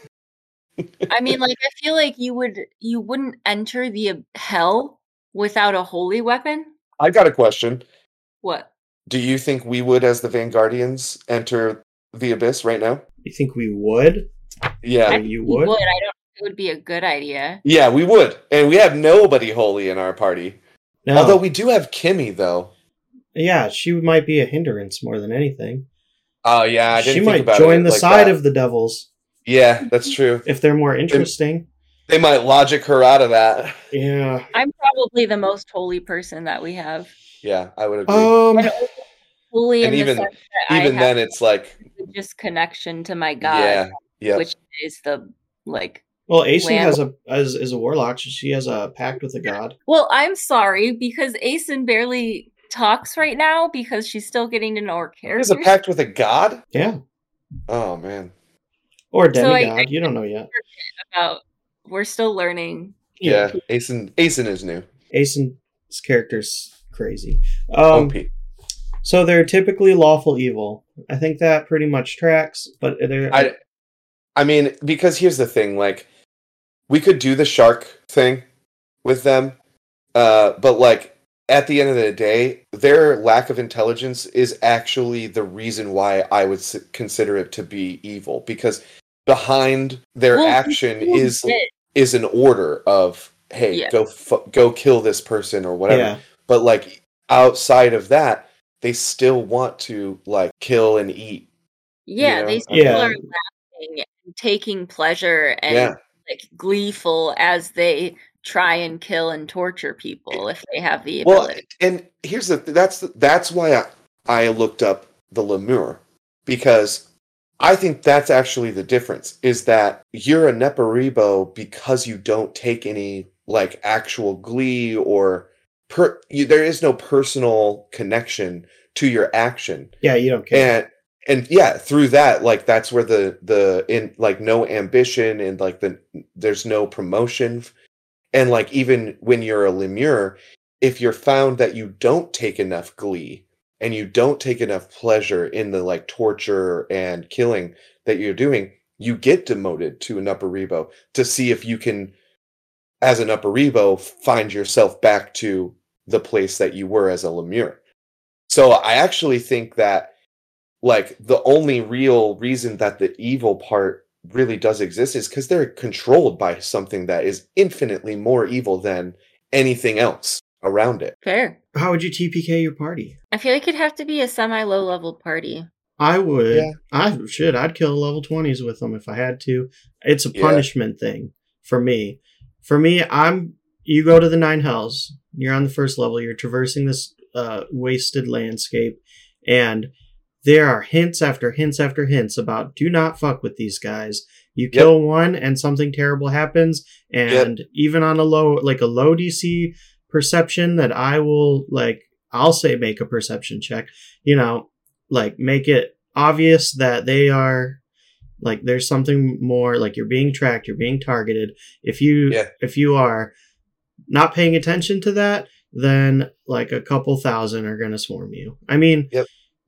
I mean, like I feel like you would you wouldn't enter the ab- hell without a holy weapon. I got a question. What? Do you think we would, as the Vanguardians, enter the abyss right now? You think we would? Yeah, I Or think you we would? would. I don't think it would be a good idea. yeah, we would, and we have nobody holy in our party. No. Although we do have Kimmy, though. Yeah, she might be a hindrance more than anything. Oh yeah, I didn't She think might about join it the like side that. of the devils Yeah, that's true. if they're more interesting. They might logic her out of that. Yeah. I'm probably the most holy person that we have. Yeah, I would agree. Um. And holy And in even- the sense that Even I then, have it's like, just connection to my God, yeah, yeah, which is the like. Well, Aeson Land- has a as is a warlock. So she has a pact with a god. Well, I'm sorry because Aeson barely talks right now because she's still getting to know her There's character. a pact with a god. Yeah. Oh man, Or So I- demigod. you don't know yet. About we're still learning. yeah, Aeson, Aeson is new. Aeson's character's crazy. Um. O P. So they're typically lawful evil. I think that pretty much tracks. But they're I, I mean, because here's the thing: like, we could do the shark thing with them, uh, but like at the end of the day, their lack of intelligence is actually the reason why I would s- consider it to be evil. Because behind their Well, action people is did. is an order of, hey, Yeah. go fu- go kill this person or whatever. yeah. But like outside of that, they still want to like kill and eat. Yeah, know? they still Yeah. are laughing and taking pleasure and Yeah. like gleeful as they try and kill and torture people if they have the Well, ability. and here's the that's that's why I, I looked up the Lemur, because I think that's actually the difference, is that you're a Neparibo because you don't take any like actual glee or per you, there is no personal connection to your action. Yeah, you don't care. And and yeah, through that, like that's where the the in like no ambition and like the there's no promotion. And like even when you're a Lemur, if you're found that you don't take enough glee and you don't take enough pleasure in the like torture and killing that you're doing, you get demoted to an Upper Rebo to see if you can, as an Upper Rebo, find yourself back to the place that you were as a Lemur. So I actually think that like the only real reason that the evil part really does exist is because they're controlled by something that is infinitely more evil than anything else around it. Fair. How would you T P K your party? I feel like it'd have to be a semi-low level party. I would. Yeah. I should. I'd kill level twenties with them if I had to. It's a Yeah. punishment thing for me. For me, I'm. You go to the Nine Hells. You're on the first level. You're traversing this uh, wasted landscape, and there are hints after hints after hints about do not fuck with these guys. You kill one and something terrible happens, and even on a low, like a low D C perception, that I will like. I'll say make a perception check. You know. Like make it obvious that they are like there's something more, like you're being tracked, you're being targeted. If you Yeah. if you are not paying attention to that, then like a couple thousand are gonna swarm you. I mean, Yep.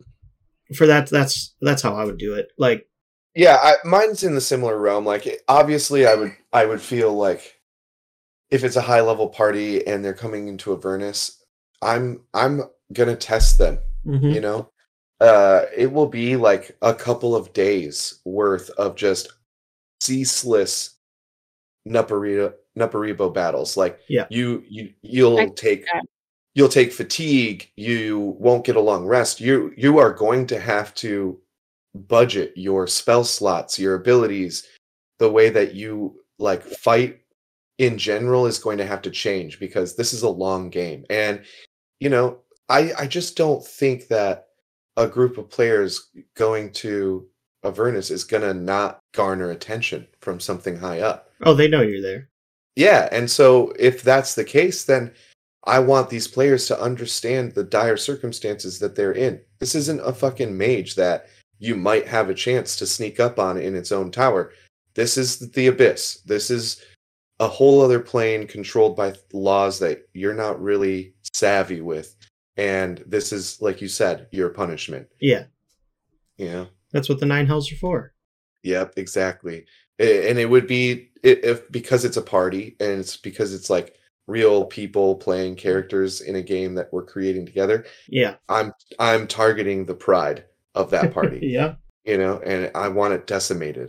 for that that's that's how I would do it. Like Yeah, I, mine's in the similar realm. Like obviously I would I would feel like if it's a high level party and they're coming into Avernus, I'm I'm gonna test them, mhm. you know? uh, it will be like a couple of days worth of just ceaseless Nupperito, Nupperibo battles. Like Yeah. you, you, you'll take, Yeah. you'll take fatigue. You won't get a long rest. You, you are going to have to budget your spell slots, your abilities, the way that you like fight in general is going to have to change because this is a long game. And you know, I I just don't think that a group of players going to Avernus is gonna not garner attention from something high up. Oh, they know you're there. Yeah, and so if that's the case, then I want these players to understand the dire circumstances that they're in. This isn't a fucking mage that you might have a chance to sneak up on in its own tower. This is the Abyss. This is a whole other plane controlled by laws that you're not really savvy with. And this is, like you said, your punishment. Yeah. You know? That's what the Nine Hells are for. Yep, exactly. I- And it would be i- if because it's a party and it's because it's like real people playing characters in a game that we're creating together. Yeah. I'm I'm targeting the pride of that party. Yeah. You know, and I want it decimated.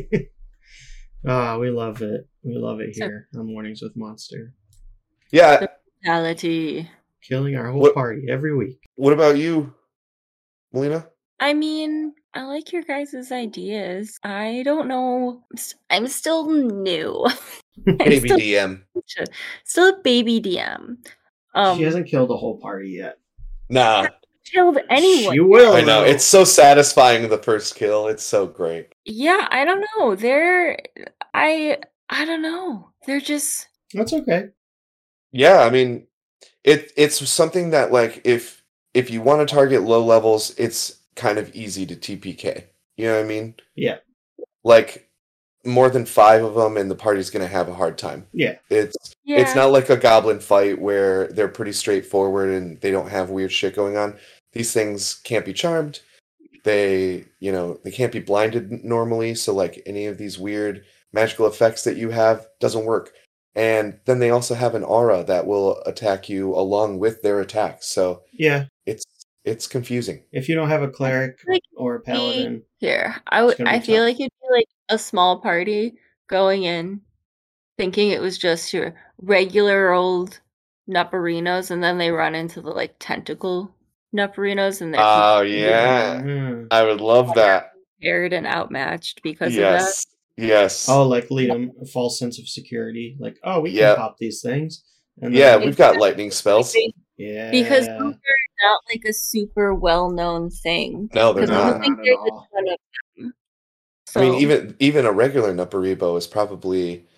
Ah, we love it. We love it here on Mornings with Monster. Yeah. Brutality. Killing our whole What- party every week. What about you, Melina? I mean, I like your guys' ideas. I don't know. I'm s- I'm still new. I'm Baby still, D M. still a baby D M. Um, she hasn't killed a whole party yet. Nah. killed anyone. She will. I know. though. It's so satisfying the first kill. It's so great. Yeah, I don't know. They're I I don't know. They're just That's okay. Yeah, I mean it it's something that like if if you want to target low levels, it's kind of easy to T P K. You know what I mean? Yeah. Like more than five of them and the party's going to have a hard time. Yeah. It's yeah. It's not like a goblin fight where they're pretty straightforward and they don't have weird shit going on. These things can't be charmed. They, you know, they can't be blinded normally. So like any of these weird magical effects that you have doesn't work. And then they also have an aura that will attack you along with their attacks. So Yeah. it's it's confusing. If you don't have a cleric Like, or a paladin, Here, I would. It's gonna be I feel tough. like it'd be like a small party going in, thinking it was just your regular old Nupperinos, and then they run into the like tentacle Nupperinos, and they're Oh yeah. Mhm. I would love that. compared and outmatched because Yes. Yes. Oh, like lead them a false sense of security. Like, oh, we Yeah. can pop these things. And Yeah, then- we've got lightning spells. of that. yeah. Because those are not like a super well known thing. No, they're Because I not. don't think Not at there's a all. ton of them. I mean, So- even even a regular Nupperibo is probably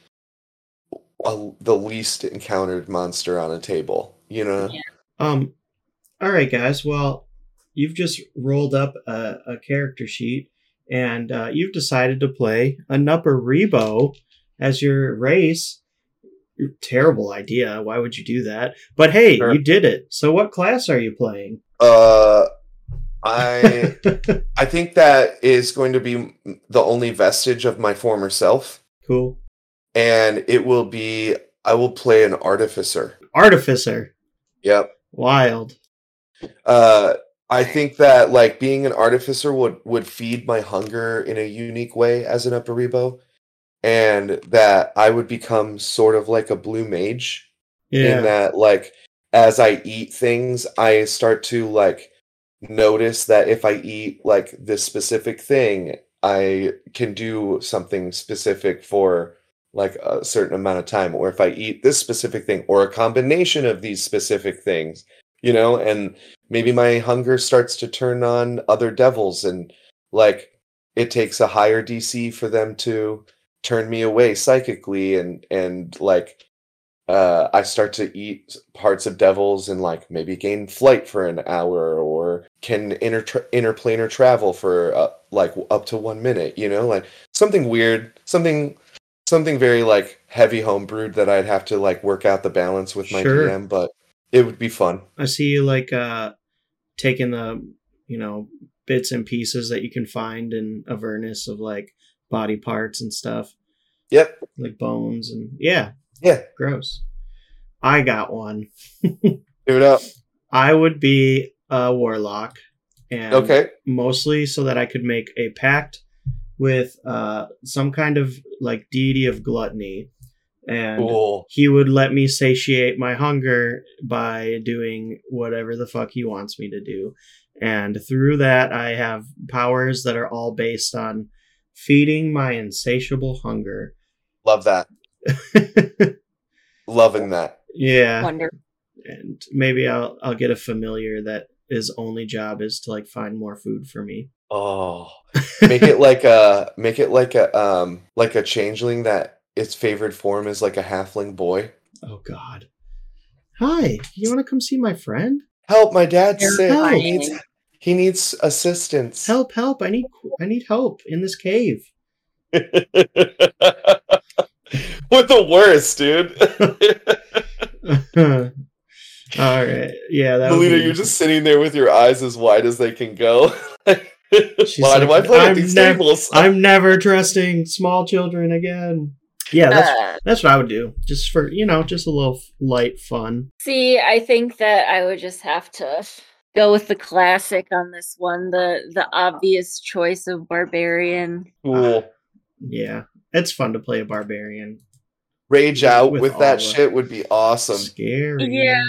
a, the least encountered monster on a table. You know? Yeah. Um, all right, guys. Well, you've just rolled up a, a character sheet, and uh, you've decided to play a Nupperibo as your race. Terrible idea. Why would you do that? But hey, Sure. you did it. So, what class are you playing? Uh, I I think that is going to be the only vestige of my former self, Cool. and it will be I will play an artificer. Artificer. Yep. Wild. Uh, I think that like being an artificer would would feed my hunger in a unique way as an Nupperibo, and that I would become sort of like a blue mage Yeah. in that like as I eat things, I start to like notice that if I eat like this specific thing, I can do something specific for like a certain amount of time, or if I eat this specific thing or a combination of these specific things, you know, and maybe my hunger starts to turn on other devils, and like it takes a higher D C for them to turn me away psychically, and and like uh I start to eat parts of devils and like maybe gain flight for an hour, or can inter interplanar travel for uh, like up to one minute, you know, like something weird, something something very like heavy homebrewed that I'd have to like work out the balance with my Sure. D M, but it would be fun. I see you like uh taking the, you know, bits and pieces that you can find in Avernus of like body parts and stuff, Yep. like bones and yeah, Yeah. gross. I got one. Do it up. I would be a warlock and Okay. mostly so that I could make a pact with uh, some kind of like deity of gluttony, and Cool. he would let me satiate my hunger by doing whatever the fuck he wants me to do. And through that, I have powers that are all based on feeding my insatiable hunger. Love that. Loving that. Yeah. Wonderful. And maybe I'll I'll get a familiar that his only job is to like find more food for me. Oh, make it like a make it like a um like a changeling that its favorite form is like a halfling boy. Oh God. Hi, you want to come see my friend? Help! My dad's You're sick. fine. He needs he needs assistance. Help! Help! I need I need help in this cave. We're the worst, dude. All right. Yeah, that Melina, would be... you're just sitting there with your eyes as wide as they can go. She's Why like, do I play at I'm, these nev- tables? I'm never trusting small children again. Yeah, that's Uh, that's what I would do. Just for, you know, just a little f- light fun. see, I think that I would just have to go with the classic on this one, the the obvious choice of barbarian. Cool. Yeah, it's fun to play a barbarian. Rage out With with, all that the- shit would be awesome. Scary. Yeah.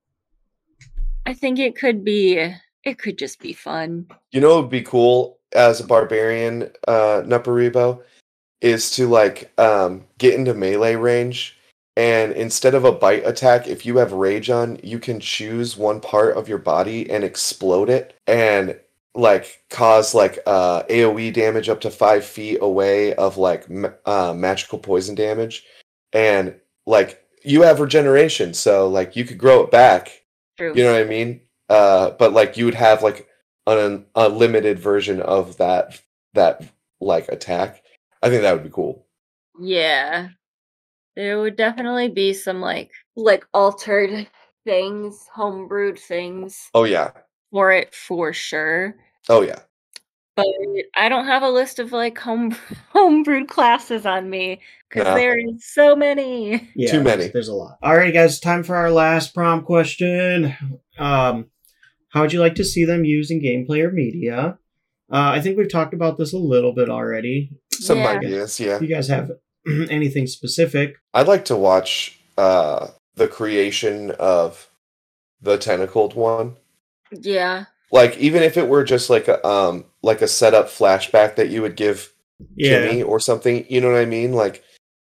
I think it could be, it could just be fun. You know what would be cool as a barbarian, uh, Nuparibo, is to like um, get into melee range, and instead of a bite attack, if you have rage on, you can choose one part of your body and explode it, and like cause like uh, AoE damage up to five feet away of like ma- uh, magical poison damage, and like you have regeneration, so like you could grow it back. True. You know what I mean? Uh, but like you would have like an unlimited version of that that like attack. I think that would be cool. Yeah. There would definitely be some like like altered things, homebrewed things Oh yeah. for it for sure. Oh yeah. But I don't have a list of like home homebrewed classes on me because No. there is so many. Yeah, Too there's- many. There's a lot. All right, guys, time for our last prompt question. Um, how would you like to see them used in gameplay or media? Uh, I think we've talked about this a little bit already. Some Yeah. ideas, yeah. If you guys have anything specific, I'd like to watch uh the creation of the tentacled one. Yeah. Like even if it were just like a um like a setup flashback that you would give yeah, Kimmy or something, you know what I mean? Like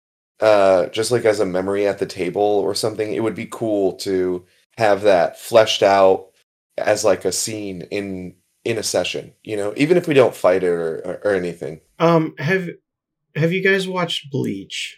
uh just like as a memory at the table or something, it would be cool to have that fleshed out as like a scene in in a session, you know, even if we don't fight it or, or, or anything. Um, have have you guys watched Bleach?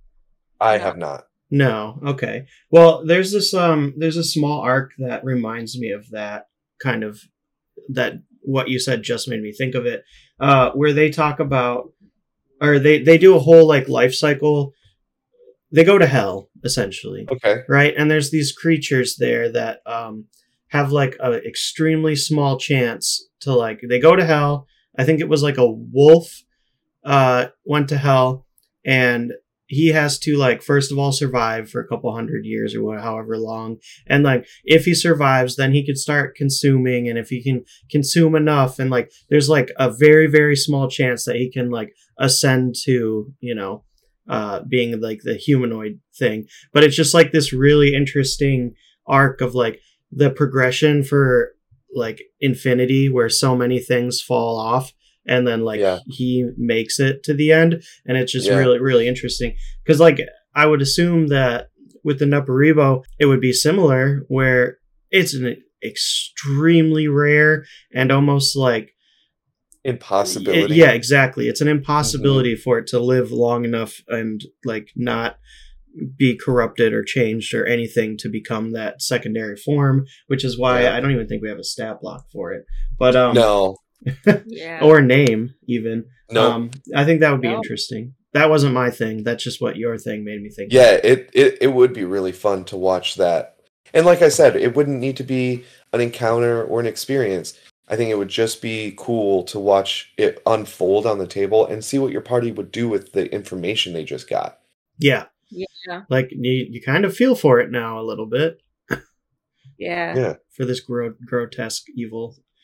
I No. have not. No. Okay. Well, there's this um there's a small arc that reminds me of that kind of that what you said just made me think of it. Uh where they talk about or they they do a whole like life cycle. They go to hell essentially, Okay. right? And there's these creatures there that um have like a extremely small chance to like they go to hell. I think it was like a wolf uh went to hell, and he has to like first of all survive for a couple hundred years or however long, and like if he survives then he could start consuming, and if he can consume enough, and like there's like a very very small chance that he can like ascend to, you know, uh being like the humanoid thing. But it's just like this really interesting arc of like the progression for like infinity where so many things fall off, and then like Yeah. he makes it to the end, and it's just Yeah. really really interesting because like I would assume that with the Nuparibo it would be similar where it's an extremely rare and almost like Impossibility. yeah, exactly, it's an impossibility for it to live long enough and like not be corrupted or changed or anything to become that secondary form, which is why Yeah. I don't even think we have a stat block for it. But um No. Yeah. or name even. No. Um, I think that would be No. interesting. That wasn't my thing. That's just what your thing made me think. Yeah, it, it it would be really fun to watch that. And like I said, it wouldn't need to be an encounter or an experience. I think it would just be cool to watch it unfold on the table and see what your party would do with the information they just got. Yeah, Yeah. like you, you kind of feel for it now a little bit Yeah. Yeah. for this gro- grotesque evil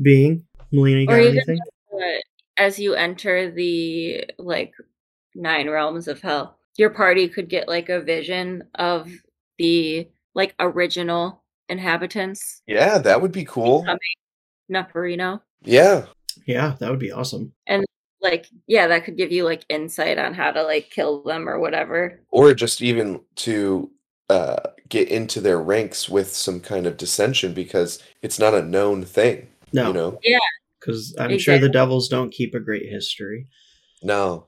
being. Melina, you got Or even anything? just, uh, as you enter the, like, nine realms of hell, your party could get, like, a vision of the, like, original inhabitants Yeah, that would be cool. becoming Nupperino. Yeah. Yeah, that would be awesome. And, like, yeah, that could give you, like, insight on how to, like, kill them or whatever. Or just even to uh, get into their ranks with some kind of dissension because it's not a known thing. No. You know? Yeah. Because I'm Exactly. sure the devils don't keep a great history. No.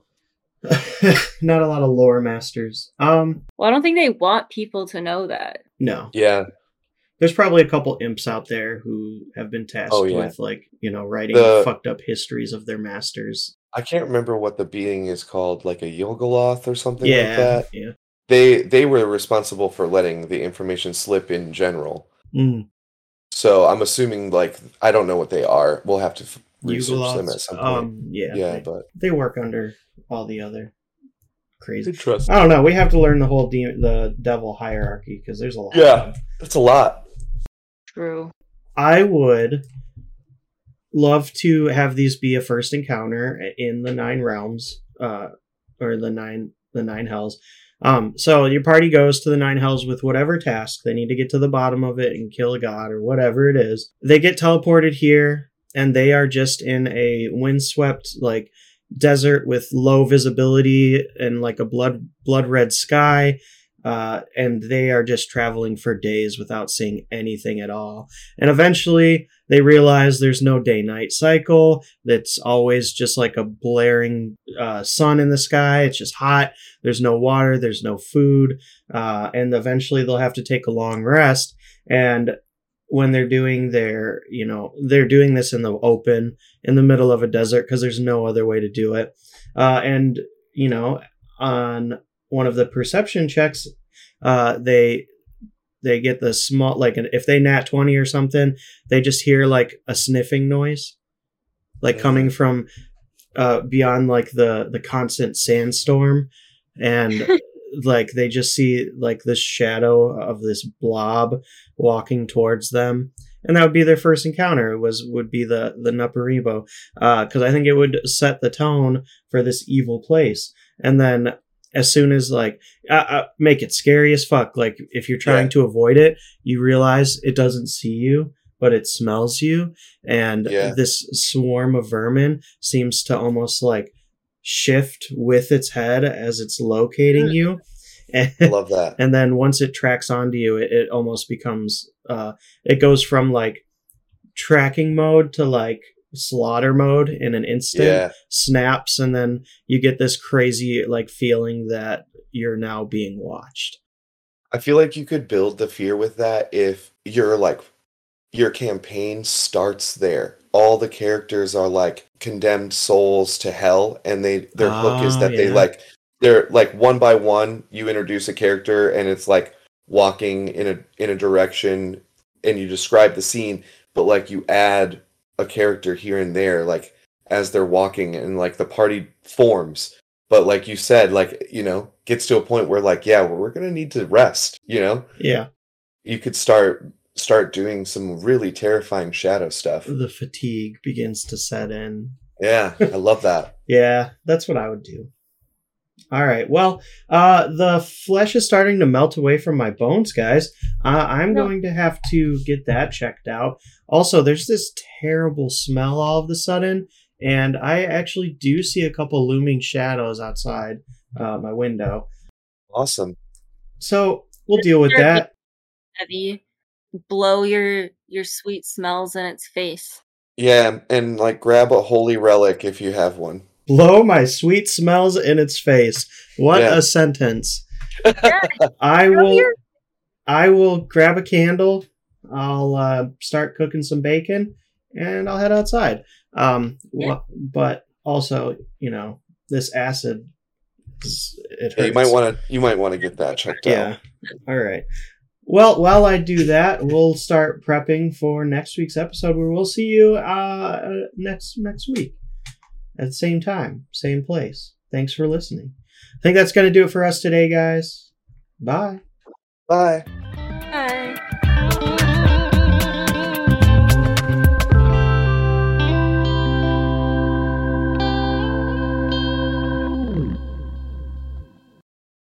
Not a lot of lore masters. Um, Well, I don't think they want people to know that. no. Yeah. There's probably a couple imps out there who have been tasked Oh, yeah. with, like, you know, writing The- fucked up histories of their masters. I can't remember what the being is called, like a Yogoloth or something Yeah, like that. yeah. They they were responsible for letting the information slip in general. Mm. So I'm assuming, like, I don't know what they are. We'll have to f- research them Yugoloths, at some point. Um, yeah, yeah, they, but they work under all the other crazy. interesting. I don't know. We have to learn the whole de- the devil hierarchy because there's a lot. Yeah. Of them. That's a lot. True. I would love to have these be a first encounter in the nine realms, uh, or the nine the nine hells. Um, so your party goes to the nine hells with whatever task they need to get to the bottom of it and kill a god or whatever it is. They get teleported here, and they are just in a windswept like desert with low visibility and like a blood blood red sky. Uh, and they are just traveling for days without seeing anything at all. And eventually they realize there's no day-night cycle. That's always just like a blaring uh, sun in the sky. It's just hot. There's no water. There's no food. Uh, and eventually they'll have to take a long rest. And when they're doing their, you know, they're doing this in the open, in the middle of a desert, because there's no other way to do it. Uh, and, you know, on one of the perception checks, uh, they they get the small, like, if they nat twenty or something, they just hear like a sniffing noise, like Mhm. coming from uh, beyond like the the constant sandstorm, and like they just see like this shadow of this blob walking towards them, and that would be their first encounter. It was would be the the Nupperebo, because uh, I think it would set the tone for this evil place, and then. As soon as, like, uh, uh, make it scary as fuck. Like, if you're trying Yeah. to avoid it, you realize it doesn't see you, but it smells you. And Yeah. this swarm of vermin seems to almost, like, shift with its head as it's locating you. I And, love that. and then once it tracks onto you, it, it almost becomes, uh, it goes from, like, tracking mode to, like, slaughter mode in an instant. Yeah. Snaps, and then you get this crazy like feeling that you're now being watched. I feel like you could build the fear with that if you're like your campaign starts there. All the characters are like condemned souls to hell, and they their hook is Oh, that they yeah. like they're like one by one you introduce a character and it's like walking in a in a direction and you describe the scene, but like you add a character here and there like as they're walking and like the party forms. But like you said, like, you know, gets to a point where like, yeah, we're, we're gonna need to rest, you know? Yeah, You could start start doing some really terrifying shadow stuff. the fatigue begins to set in. Yeah, I love that. Yeah, that's what I would do. All right. Well, uh, the flesh is starting to melt away from my bones, guys. Uh, I'm No. going to have to get that checked out. Also, there's this terrible smell all of a sudden, and I actually do see a couple looming shadows outside uh, my window. Awesome. So we'll deal with that. Heavy. Blow your your sweet smells in its face. Yeah, and like grab a holy relic if you have one. Blow my sweet smells in its face. What Yeah. a sentence. Yeah, I throw will your- I will grab a candle. I'll uh, start cooking some bacon, and I'll head outside. Um, Yeah. wh- but also, you know, this acid, is- it hurts. Yeah, you might want to you might want to get that checked Yeah. out. All right. Well, while I do that, we'll start prepping for next week's episode, where we'll see you uh, next next week at the same time, same place. Thanks for listening. I think that's going to do it for us today, guys. Bye. Bye. Bye.